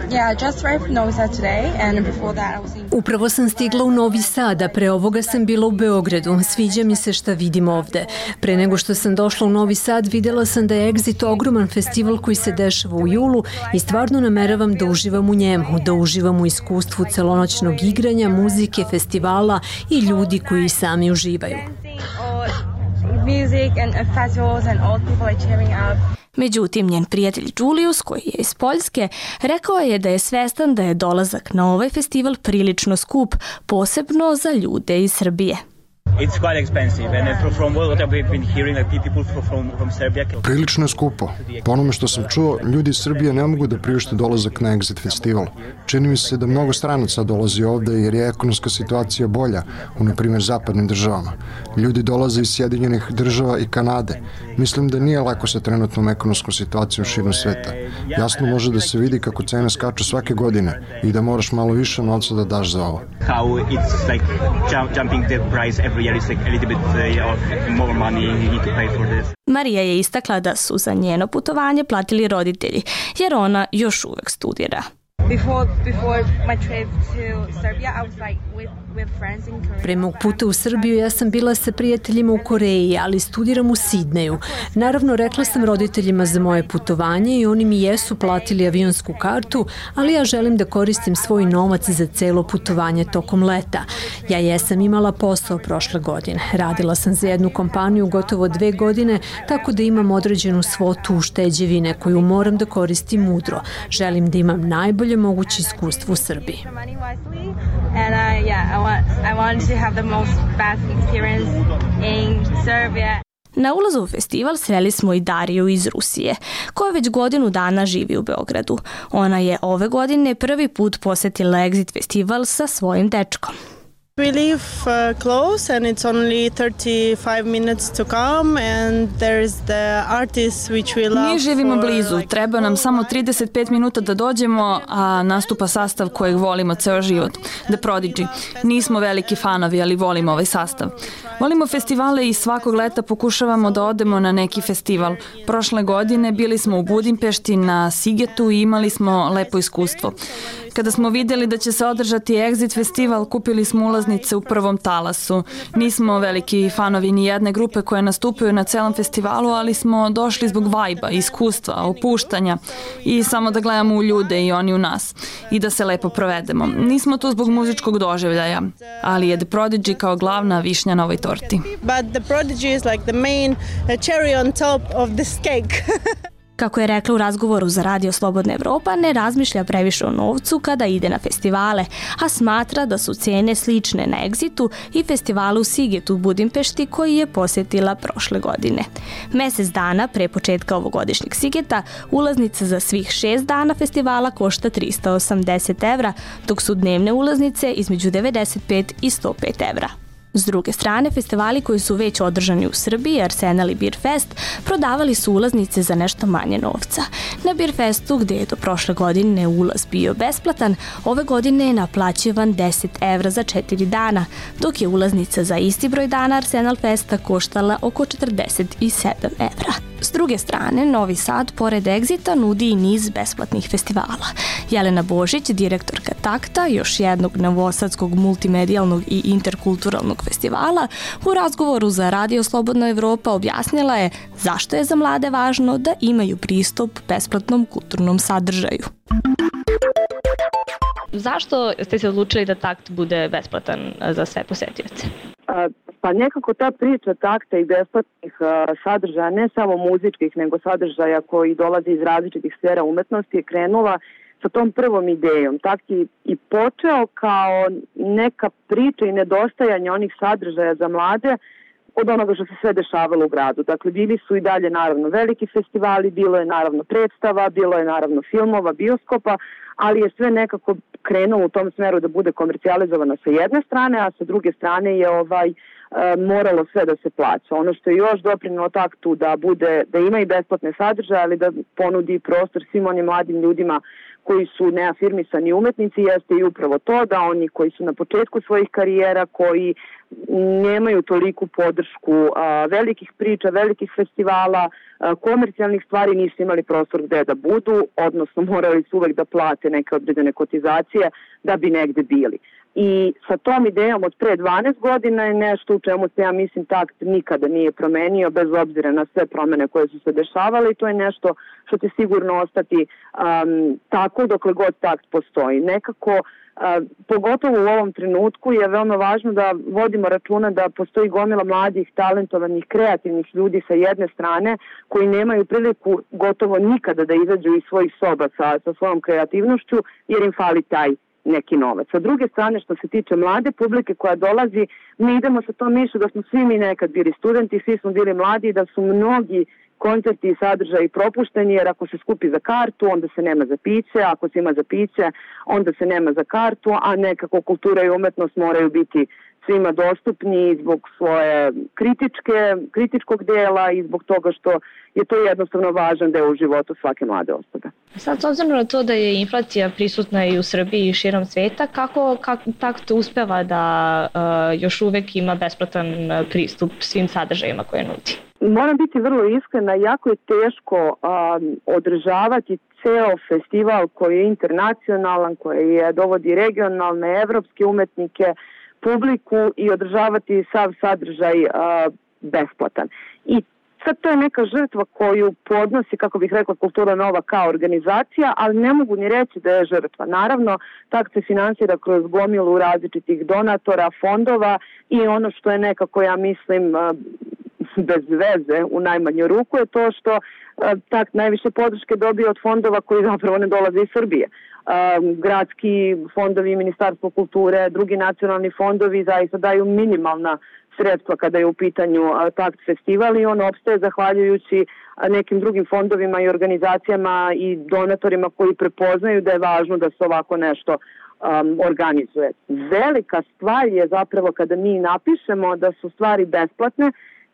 Upravo sam stigla u Novi Sad, a pre ovoga sam bila u Beogradu. Sviđa mi se šta vidim ovde. Pre nego što sam došla u Novi Sad, videla sam da je Exit ogroman festival koji se dešava u julu i stvarno nameravam da uživam u njemu, da uživam u iskustvu celonoćnog igranja, muzike, festivala i ljudi koji sami uživaju. Međutim, njen prijatelj Julius, koji je iz Poljske, rekao je da je svestan da je dolazak na ovaj festival prilično skup, posebno za ljude iz Srbije. Prilično je skupo. Po onome što sam čuo, ljudi iz Srbije ne mogu da priušte dolazak na Exit festival. Čini mi se da mnogo stranaca dolazi ovde jer je ekonomska situacija bolja u, na primjer, zapadnim državama. Ljudi dolaze iz Sjedinjenih država i Kanade. Mislim da nije lako sa trenutnom ekonomskom situacijom širom sveta. Jasno može da se vidi kako cene skaču svake godine i da moraš malo više novca da daš za ovo. Marija je istakla da su za njeno putovanje platili roditelji, jer ona još uvek studira. Pre mog puta u Srbiju ja sam bila sa prijateljima u Koreji, ali studiram u Sidneju. Naravno, rekla sam roditeljima za moje putovanje i oni mi jesu platili avionsku kartu, ali ja želim da koristim svoj novac za celo putovanje tokom leta. Ja jesam imala posao prošle godine. Radila sam za jednu kompaniju gotovo 2 godine, tako da imam određenu svotu ušteđevine koju moram da koristim mudro. Želim da imam najbolje moguće iskustvo u Srbiji. Na ulazu u festival sreli smo i Dariju iz Rusije, koja već godinu dana živi u Beogradu. Ona je ove godine prvi put posetila Exit festival sa svojim dečkom. We live close and it's only 35 minutes to come and there's the artists which we love. Mi živimo blizu, treba nam samo 35 minuta da dođemo, a nastupa sastav kojeg volimo ceo život, The Prodigy. Nismo veliki fanovi, ali volimo ovaj sastav. Volimo festivale i svakog leta pokušavamo da odemo na neki festival. Prošle godine bili smo u Budimpešti na Sigetu i imali smo lepo iskustvo. Kada smo videli da će se održati Exit festival, kupili smo ulaznice u prvom talasu. Nismo veliki fanovi ni jedne grupe koje nastupaju na celom festivalu, ali smo došli zbog vajba, iskustva, opuštanja i samo da gledamo u ljude i oni u nas i da se lepo provedemo. Nismo tu zbog muzičkog doživljaja, ali je The Prodigy kao glavna višnja na ovoj torti. But The Prodigy is like the main cherry on top of this cake. Kako je rekla u razgovoru za Radio Slobodna Evropa, ne razmišlja previše o novcu kada ide na festivale, a smatra da su cene slične na Exitu i festivalu Siget u Budimpešti koji je posjetila prošle godine. Mesec dana pre početka ovogodišnjeg Sigeta ulaznica za svih 6 dana festivala košta 380 evra, dok su dnevne ulaznice između 95 i 105 evra. S druge strane, festivali koji su već održani u Srbiji, Arsenal i Beer Fest, prodavali su ulaznice za nešto manje novca. Na Beer Festu, gde je do prošle godine ulaz bio besplatan, ove godine je naplaćivan 10 evra za 4 dana, dok je ulaznica za isti broj dana Arsenal Festa koštala oko 47 evra. S druge strane, Novi Sad, pored Exita, nudi i niz besplatnih festivala. Jelena Božić, direktorka Takta, još jednog novosadskog multimedijalnog i interkulturalnog festivala, u razgovoru za Radio Slobodna Evropa objasnila je zašto je za mlade važno da imaju pristup besplatnom kulturnom sadržaju. Zašto ste se odlučili da Takt bude besplatan za sve posetioce? Pa nekako ta priča takta i besplatnih sadržaja, ne samo muzičkih, nego sadržaja koji dolaze iz različitih sfera umetnosti je krenula sa tom prvom idejom. Takt je i počeo kao neka priča i nedostajanje onih sadržaja za mlade od onoga što se sve dešavalo u gradu. Dakle, bili su i dalje naravno veliki festivali, bilo je naravno predstava, bilo je naravno filmova, bioskopa, ali je sve nekako krenulo u tom smeru da bude komercijalizovano sa jedne strane, a sa druge strane je moralo sve da se plaća. Ono što je još doprinelo Taktu da ima i besplatne sadržaje, ali da ponudi prostor svim onim mladim ljudima koji su neafirmisani umetnici, jeste i upravo to da oni koji su na početku svojih karijera, koji nemaju toliku podršku velikih priča, velikih festivala, komercijalnih stvari, nisu imali prostor gde da budu, odnosno morali su uvek da plate neke određene kotizacije da bi negde bili. I sa tom idejom od pre 12 godina je nešto u čemu se, ja mislim, Takt nikada nije promenio, bez obzira na sve promene koje su se dešavale, i to je nešto što će sigurno ostati tako dokle god Takt postoji. Nekako, pogotovo u ovom trenutku, je veoma važno da vodimo računa da postoji gomila mladih, talentovanih, kreativnih ljudi sa jedne strane koji nemaju priliku gotovo nikada da izađu iz svojih soba sa svojom kreativnošću, jer im fali taj neki novac. Sa druge strane, što se tiče mlade publike koja dolazi, mi idemo sa tom mišlju da smo svi mi nekad bili studenti, svi smo bili mladi, da su mnogi koncerti i sadržaji propušteni, jer ako se skupi za kartu, onda se nema za piće, ako se ima za piće, onda se nema za kartu, a nekako kultura i umetnost moraju biti svima dostupni zbog svoje kritičkog dela i zbog toga što je to jednostavno važan deo u životu svake mlade osobe. Sad, s obzirom na to da je inflacija prisutna i u Srbiji i širom sveta, kako Takt uspeva da još uvek ima besplatan pristup svim sadržajima koje nudi? Moram biti vrlo iskrena, jako je teško održavati ceo festival koji je internacionalan, koji dovodi regionalne, evropske umetnike, publiku i održavati sav sadržaj besplatan. I sad to je neka žrtva koju podnosi, kako bih rekla, Kultura Nova kao organizacija, ali ne mogu ni reći da je žrtva. Naravno, Takt se finansira kroz gomilu različitih donatora, fondova, i ono što je nekako, ja mislim, bez veze u najmanju ruku je to što Takt najviše podrške dobije od fondova koji zapravo ne dolaze iz Srbije. Gradski fondovi, Ministarstvo kulture, drugi nacionalni fondovi zaista daju minimalna sredstva kada je u pitanju Takt festival, i on opstaje zahvaljujući nekim drugim fondovima i organizacijama i donatorima koji prepoznaju da je važno da se ovako nešto organizuje. Velika stvar je zapravo kada mi napišemo da su stvari besplatne,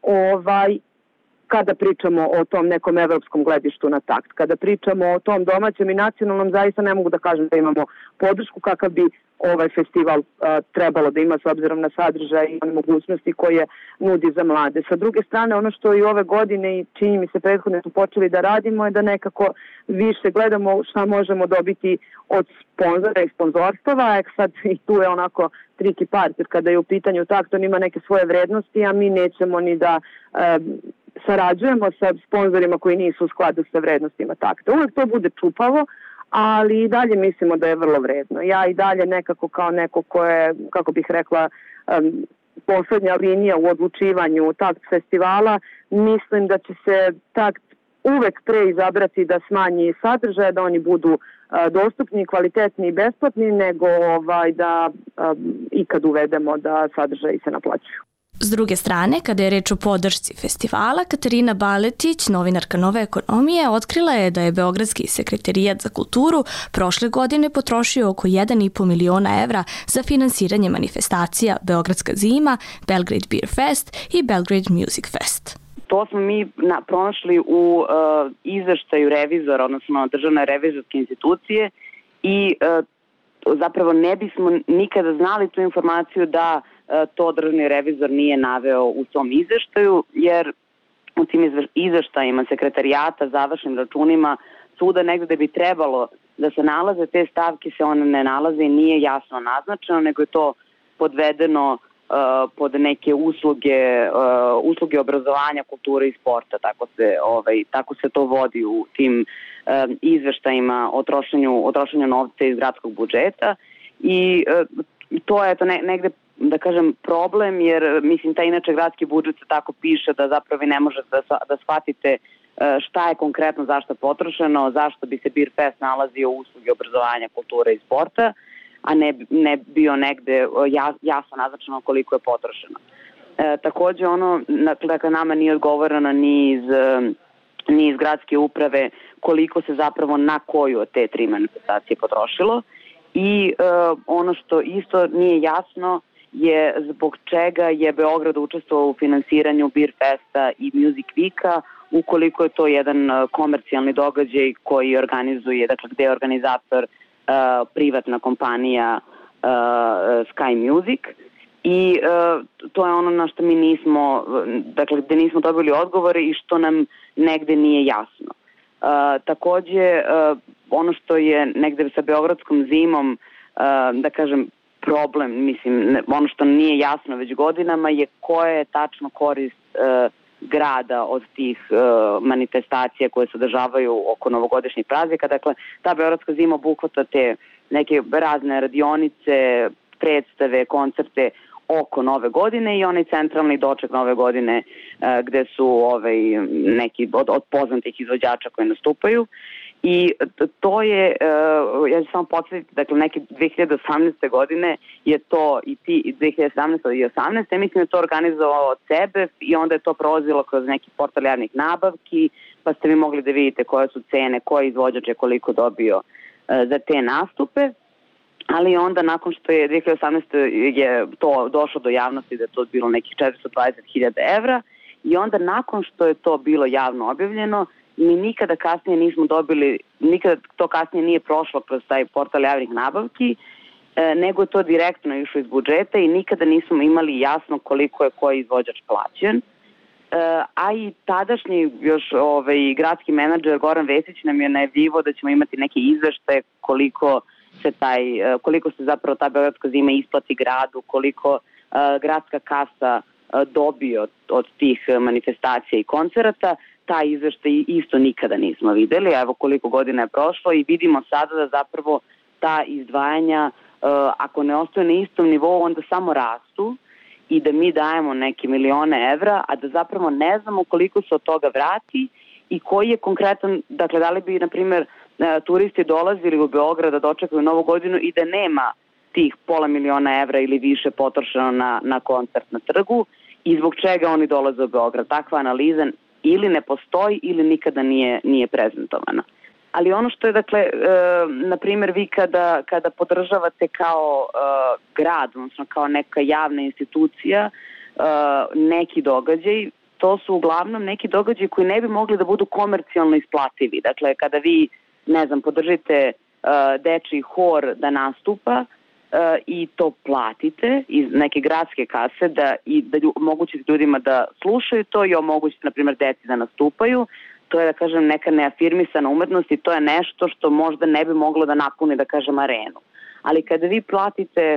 kada pričamo o tom nekom evropskom gledištu na Takt. Kada pričamo o tom domaćem i nacionalnom, zaista ne mogu da kažem da imamo podršku kakav bi ovaj festival trebalo da ima s obzirom na sadržaj i mogućnosti koje nudi za mlade. Sa druge strane, ono što i ove godine, i čini mi se prethodne su počeli da radimo, je da nekako više gledamo šta možemo dobiti od sponzora i sponzorstava. Sad i tu je onako tricky part, jer kada je u pitanju Takt, on ima neke svoje vrednosti, a mi nećemo ni da sarađujemo sa sponzorima koji nisu u skladu sa vrednostima Takta. Uvijek to bude čupavo, ali i dalje mislimo da je vrlo vredno. Ja i dalje nekako kao neko ko je, kako bih rekla, poslednja linija u odlučivanju Takt festivala, mislim da će se Takt uvek pre izabrati da smanji sadržaje, da oni budu dostupni, kvalitetni i besplatni, nego da ikad uvedemo da sadržaji se naplaćuju. S druge strane, kada je reč o podršci festivala, Katarina Baletić, novinarka Nove ekonomije, otkrila je da je Beogradski sekretarijat za kulturu prošle godine potrošio oko 1,5 miliona evra za finansiranje manifestacija Beogradska zima, Belgrade Beer Fest i Belgrade Music Fest. To smo mi pronašli u izveštaju revizora, odnosno državne revizorske institucije, i zapravo ne bismo nikada znali tu informaciju da to državni revizor nije naveo u svom izveštaju, jer u tim izveštajima sekretarijata, završnim računima, svuda negde da bi trebalo da se nalaze te stavke, se one ne nalaze i nije jasno naznačeno, nego je to podvedeno pod neke usluge obrazovanja, kulture i sporta. Tako se to vodi u tim izveštajima o trošenju novca iz gradskog budžeta. i to je to negde, da kažem, problem, jer mislim taj inače gradski budžet se tako piše da zapravo vi ne možete da shvatite šta je konkretno zašto potrošeno, zašto bi se Beer Fest nalazio u usluge obrazovanja, kulture i sporta, a ne bio negde jasno naznačeno koliko je potrošeno. Takođe ono, dakle, nama nije odgovoreno ni iz gradske uprave koliko se zapravo na koju od te 3 manifestacije potrošilo i ono što isto nije jasno je zbog čega je Beograd učestvovao u finansiranju Beer Festa i Music Weeka, ukoliko je to jedan komercijalni događaj koji organizuje, dakle gde je organizator privatna kompanija Sky Music i to je ono na što mi nismo, dakle gde nismo dobili odgovore i što nam negde nije jasno. Takođe, ono što je negde sa beogradskom zimom, da kažem, problem, mislim, ono što nije jasno već godinama je koja je tačno korist grada od tih manifestacija koje se održavaju oko novogodišnjih praznika. Dakle, ta beogradska zima obuhvata te neke razne radionice, predstave, koncerte oko Nove godine i onaj centralni doček Nove godine gde su neki od poznatih izvođača koji nastupaju. I to je, ja ću samo podsjetiti, dakle neke 2018. godine je to i 2017. i 2018. Mislim da je to organizovao CEBEF i onda je to prolazilo kroz neki portal javnih nabavki, pa ste vi mogli da vidite koje su cene, koji izvođač je koliko dobio za te nastupe. Ali onda nakon što je 2018. je to došlo do javnosti da je to bilo nekih 420.000 evra i onda nakon što je to bilo javno objavljeno, mi nikada kasnije nismo dobili, nikada to kasnije nije prošlo kroz taj portal javnih nabavki, nego je to direktno išlo iz budžeta i nikada nismo imali jasno koliko je koji izvođač plaćen. A i tadašnji još gradski menadžer Goran Vesić nam je najavljivao da ćemo imati neke izveštaje koliko se zapravo ta beogradska zima isplati gradu, koliko gradska kasa dobio od tih manifestacija i koncerata. Taj izveštaj isto nikada nismo videli, evo koliko godina je prošlo i vidimo sada da zapravo ta izdvajanja, ako ne ostaju na istom nivou, onda samo rastu i da mi dajemo neke milione evra, a da zapravo ne znamo koliko se od toga vrati i koji je konkretan, dakle da li bi, na primjer, turisti dolazili u Beograd da dočekaju Novu godinu i da nema tih $500.000 evra ili više potrošeno na koncert na trgu i zbog čega oni dolaze u Beograd. Takva analiza ili ne postoji ili nikada nije prezentovana. Ali ono što je, dakle, na primjer, vi kada podržavate kao grad, odnosno kao neka javna institucija, neki događaj, to su uglavnom neki događaji koji ne bi mogli da budu komercijalno isplativi. Dakle, kada vi, ne znam, podržite dečiji hor da nastupa i to platite iz neke gradske kase da omogućite ljudima da slušaju to i omogućite, na primjer, deci da nastupaju, to je, da kažem, neka neafirmisana umetnost i to je nešto što možda ne bi moglo da napuni, da kažem, arenu. Ali kada vi platite,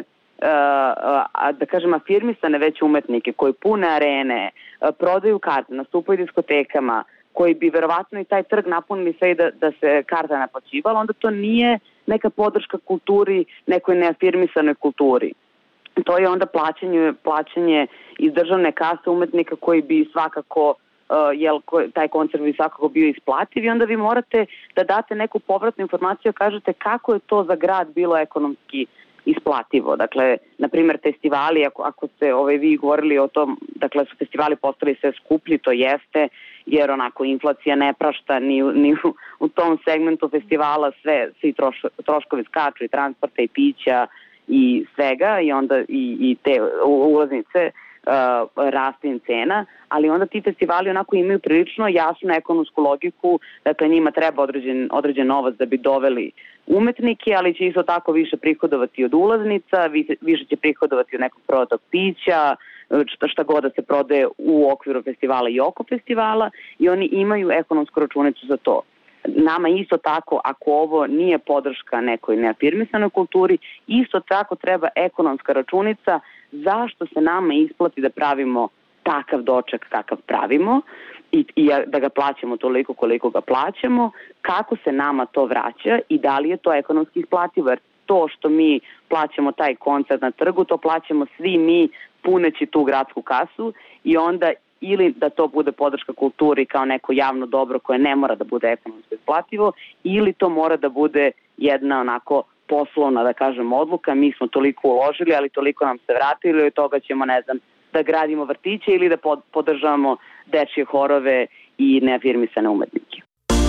da kažem, afirmisane već umetnike koji pune arene, prodaju karte, nastupaju diskotekama, koji bi verovatno i taj trg napunili sve i da se karta naplaćivala, onda to nije neka podrška kulturi, nekoj neafirmisanoj kulturi. To je onda plaćanje iz državne kase umetnika koji bi svakako, taj koncert bi svakako bio isplativ i onda vi morate da date neku povratnu informaciju, kažete kako je to za grad bilo ekonomski isplativo. Dakle, na primjer, festivali, ako ste vi govorili o tom, dakle, su festivali postali sve skuplji, to jeste, jer onako inflacija ne prašta ni u tom segmentu festivala, svi troškovi skaču i transporta i pića i svega i onda i te ulaznice raste im cena, ali onda ti festivali onako imaju prilično jasnu ekonomsku logiku, dakle njima treba određen novac da bi doveli umetnike, ali će isto tako više prihodovati od ulaznica, više će prihodovati od nekog prodatog pića, šta god da se prodaje u okviru festivala i oko festivala i oni imaju ekonomsku računicu za to. Nama isto tako, ako ovo nije podrška nekoj neafirmisanoj kulturi, isto tako treba ekonomska računica zašto se nama isplati da pravimo takav doček kakav pravimo i da ga plaćamo toliko koliko ga plaćamo, kako se nama to vraća i da li je to ekonomski isplativo. Jer to što mi plaćamo taj koncert na trgu, to plaćamo svi mi puneći tu gradsku kasu i onda ili da to bude podrška kulturi kao neko javno dobro koje ne mora da bude ekonomski isplativo, ili to mora da bude jedna onako poslovna, da kažem, odluka. Mi smo toliko uložili, ali toliko nam se vratili i od toga ćemo, ne znam, da gradimo vrtiće ili da podržavamo dečje horove i neafirmisane umetnike.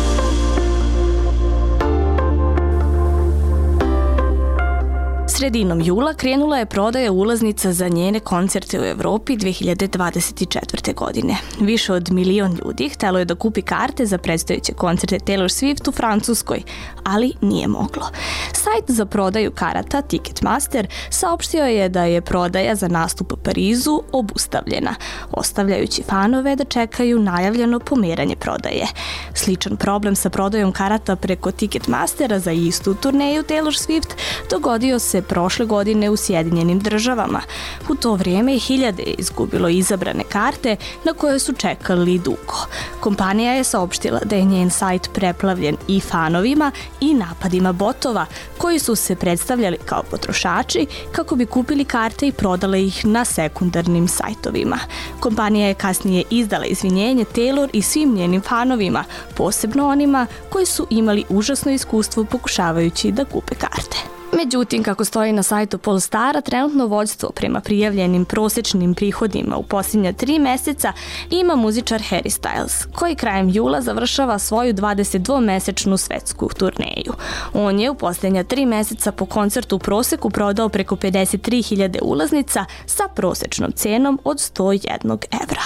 Sredinom jula krenula je prodaja ulaznica za njene koncerte u Evropi 2024. godine. Više od 1 milion ljudi htelo je da kupi karte za predstojeće koncerte Taylor Swift u Francuskoj, ali nije moglo. Sajt za prodaju karata Ticketmaster saopštio je da je prodaja za nastup u Parizu obustavljena, ostavljajući fanove da čekaju najavljeno pomeranje prodaje. Sličan problem sa prodajom karata preko Ticketmastera za istu turneju Taylor Swift dogodio se prošle godine u Sjedinjenim Državama. U to vrijeme je hiljade izgubilo izabrane karte na koje su čekali dugo. Kompanija je saopštila da je njen sajt preplavljen i fanovima i napadima botova koji su se predstavljali kao potrošači kako bi kupili karte i prodale ih na sekundarnim sajtovima. Kompanija je kasnije izdala izvinjenje Taylor i svim njenim fanovima, posebno onima koji su imali užasno iskustvo pokušavajući da kupe karte. Međutim, kako stoji na sajtu Polstara, trenutno vođstvo prema prijavljenim prosječnim prihodima u posljednja 3 mjeseca ima muzičar Harry Styles, koji krajem jula završava svoju 22-mesečnu svetsku turneju. On je u posljednja 3 mjeseca po koncertu u proseku prodao preko 53.000 ulaznica sa prosječnom cenom od 101 evra.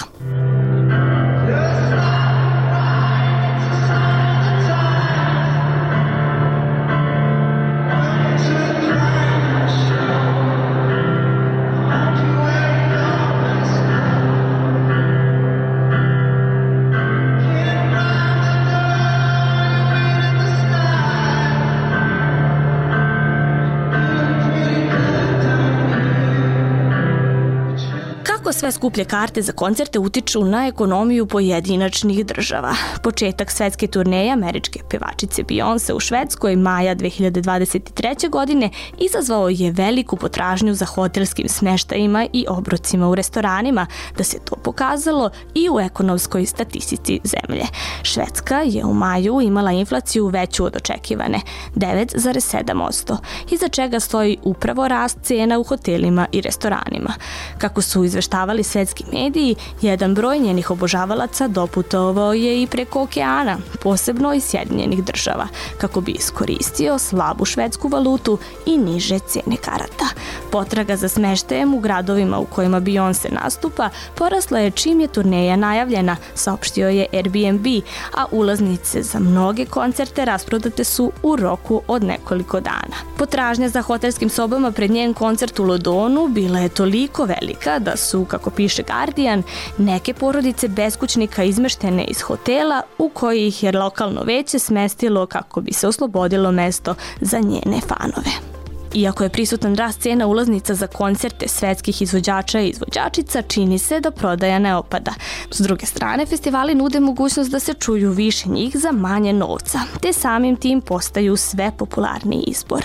Sve skuplje karte za koncerte utiču na ekonomiju pojedinačnih država. Početak svetske turneje američke pevačice Beyoncé u Švedskoj maja 2023. godine izazvao je veliku potražnju za hotelskim smještajima i obrocima u restoranima, da se to pokazalo i u ekonomskoj statistici zemlje. Švedska je u maju imala inflaciju veću od očekivane, 9,7%, iza čega stoji upravo rast cena u hotelima i restoranima. Kako su izveštavali svetski mediji, jedan broj njenih obožavalaca doputovao je i preko okeana, posebno iz Sjedinjenih Država, kako bi iskoristio slabu švedsku valutu i niže cene karata. Potraga za smeštajem u gradovima u kojima Beyoncé nastupa porasla je čim je turneja najavljena, saopštio je Airbnb, a ulaznice za mnoge koncerte rasprodate su u roku od nekoliko dana. Potražnja za hotelskim sobama pred njen koncert u Londonu bila je toliko velika da su, kako piše Guardian, neke porodice beskućnika izmeštene iz hotela u koji ih je lokalno veće smestilo kako bi se oslobodilo mesto za njene fanove. Iako je prisutan rast cena ulaznica za koncerte svetskih izvođača i izvođačica, čini se da prodaja ne opada. S druge strane, festivali nude mogućnost da se čuju više njih za manje novca, te samim tim postaju sve popularniji izbor.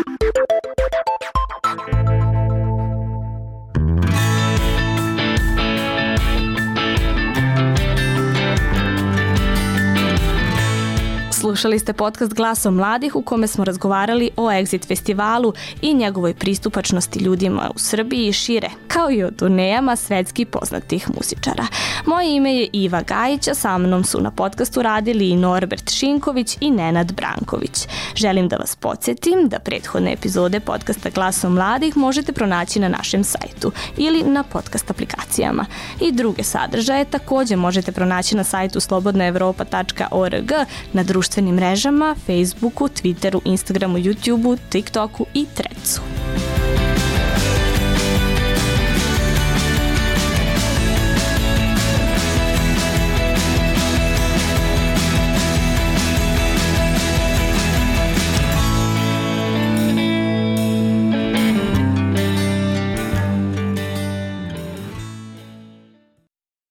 Slušali ste podcast Glasom mladih u kome smo razgovarali o Exit festivalu i njegovoj pristupačnosti ljudima u Srbiji i šire, kao i o turnejama svetski poznatih muzičara. Moje ime je Iva Gajić, a sa mnom su na podcastu radili i Norbert Šinković i Nenad Branković. Želim da vas podsjetim da prethodne epizode podcasta Glasom mladih možete pronaći na našem sajtu ili na podcast aplikacijama. I druge sadržaje također možete pronaći na sajtu slobodnaevropa.org, na društvenim mrežama, Facebooku, Twitteru, Instagramu, YouTubeu, TikToku i Threadsu.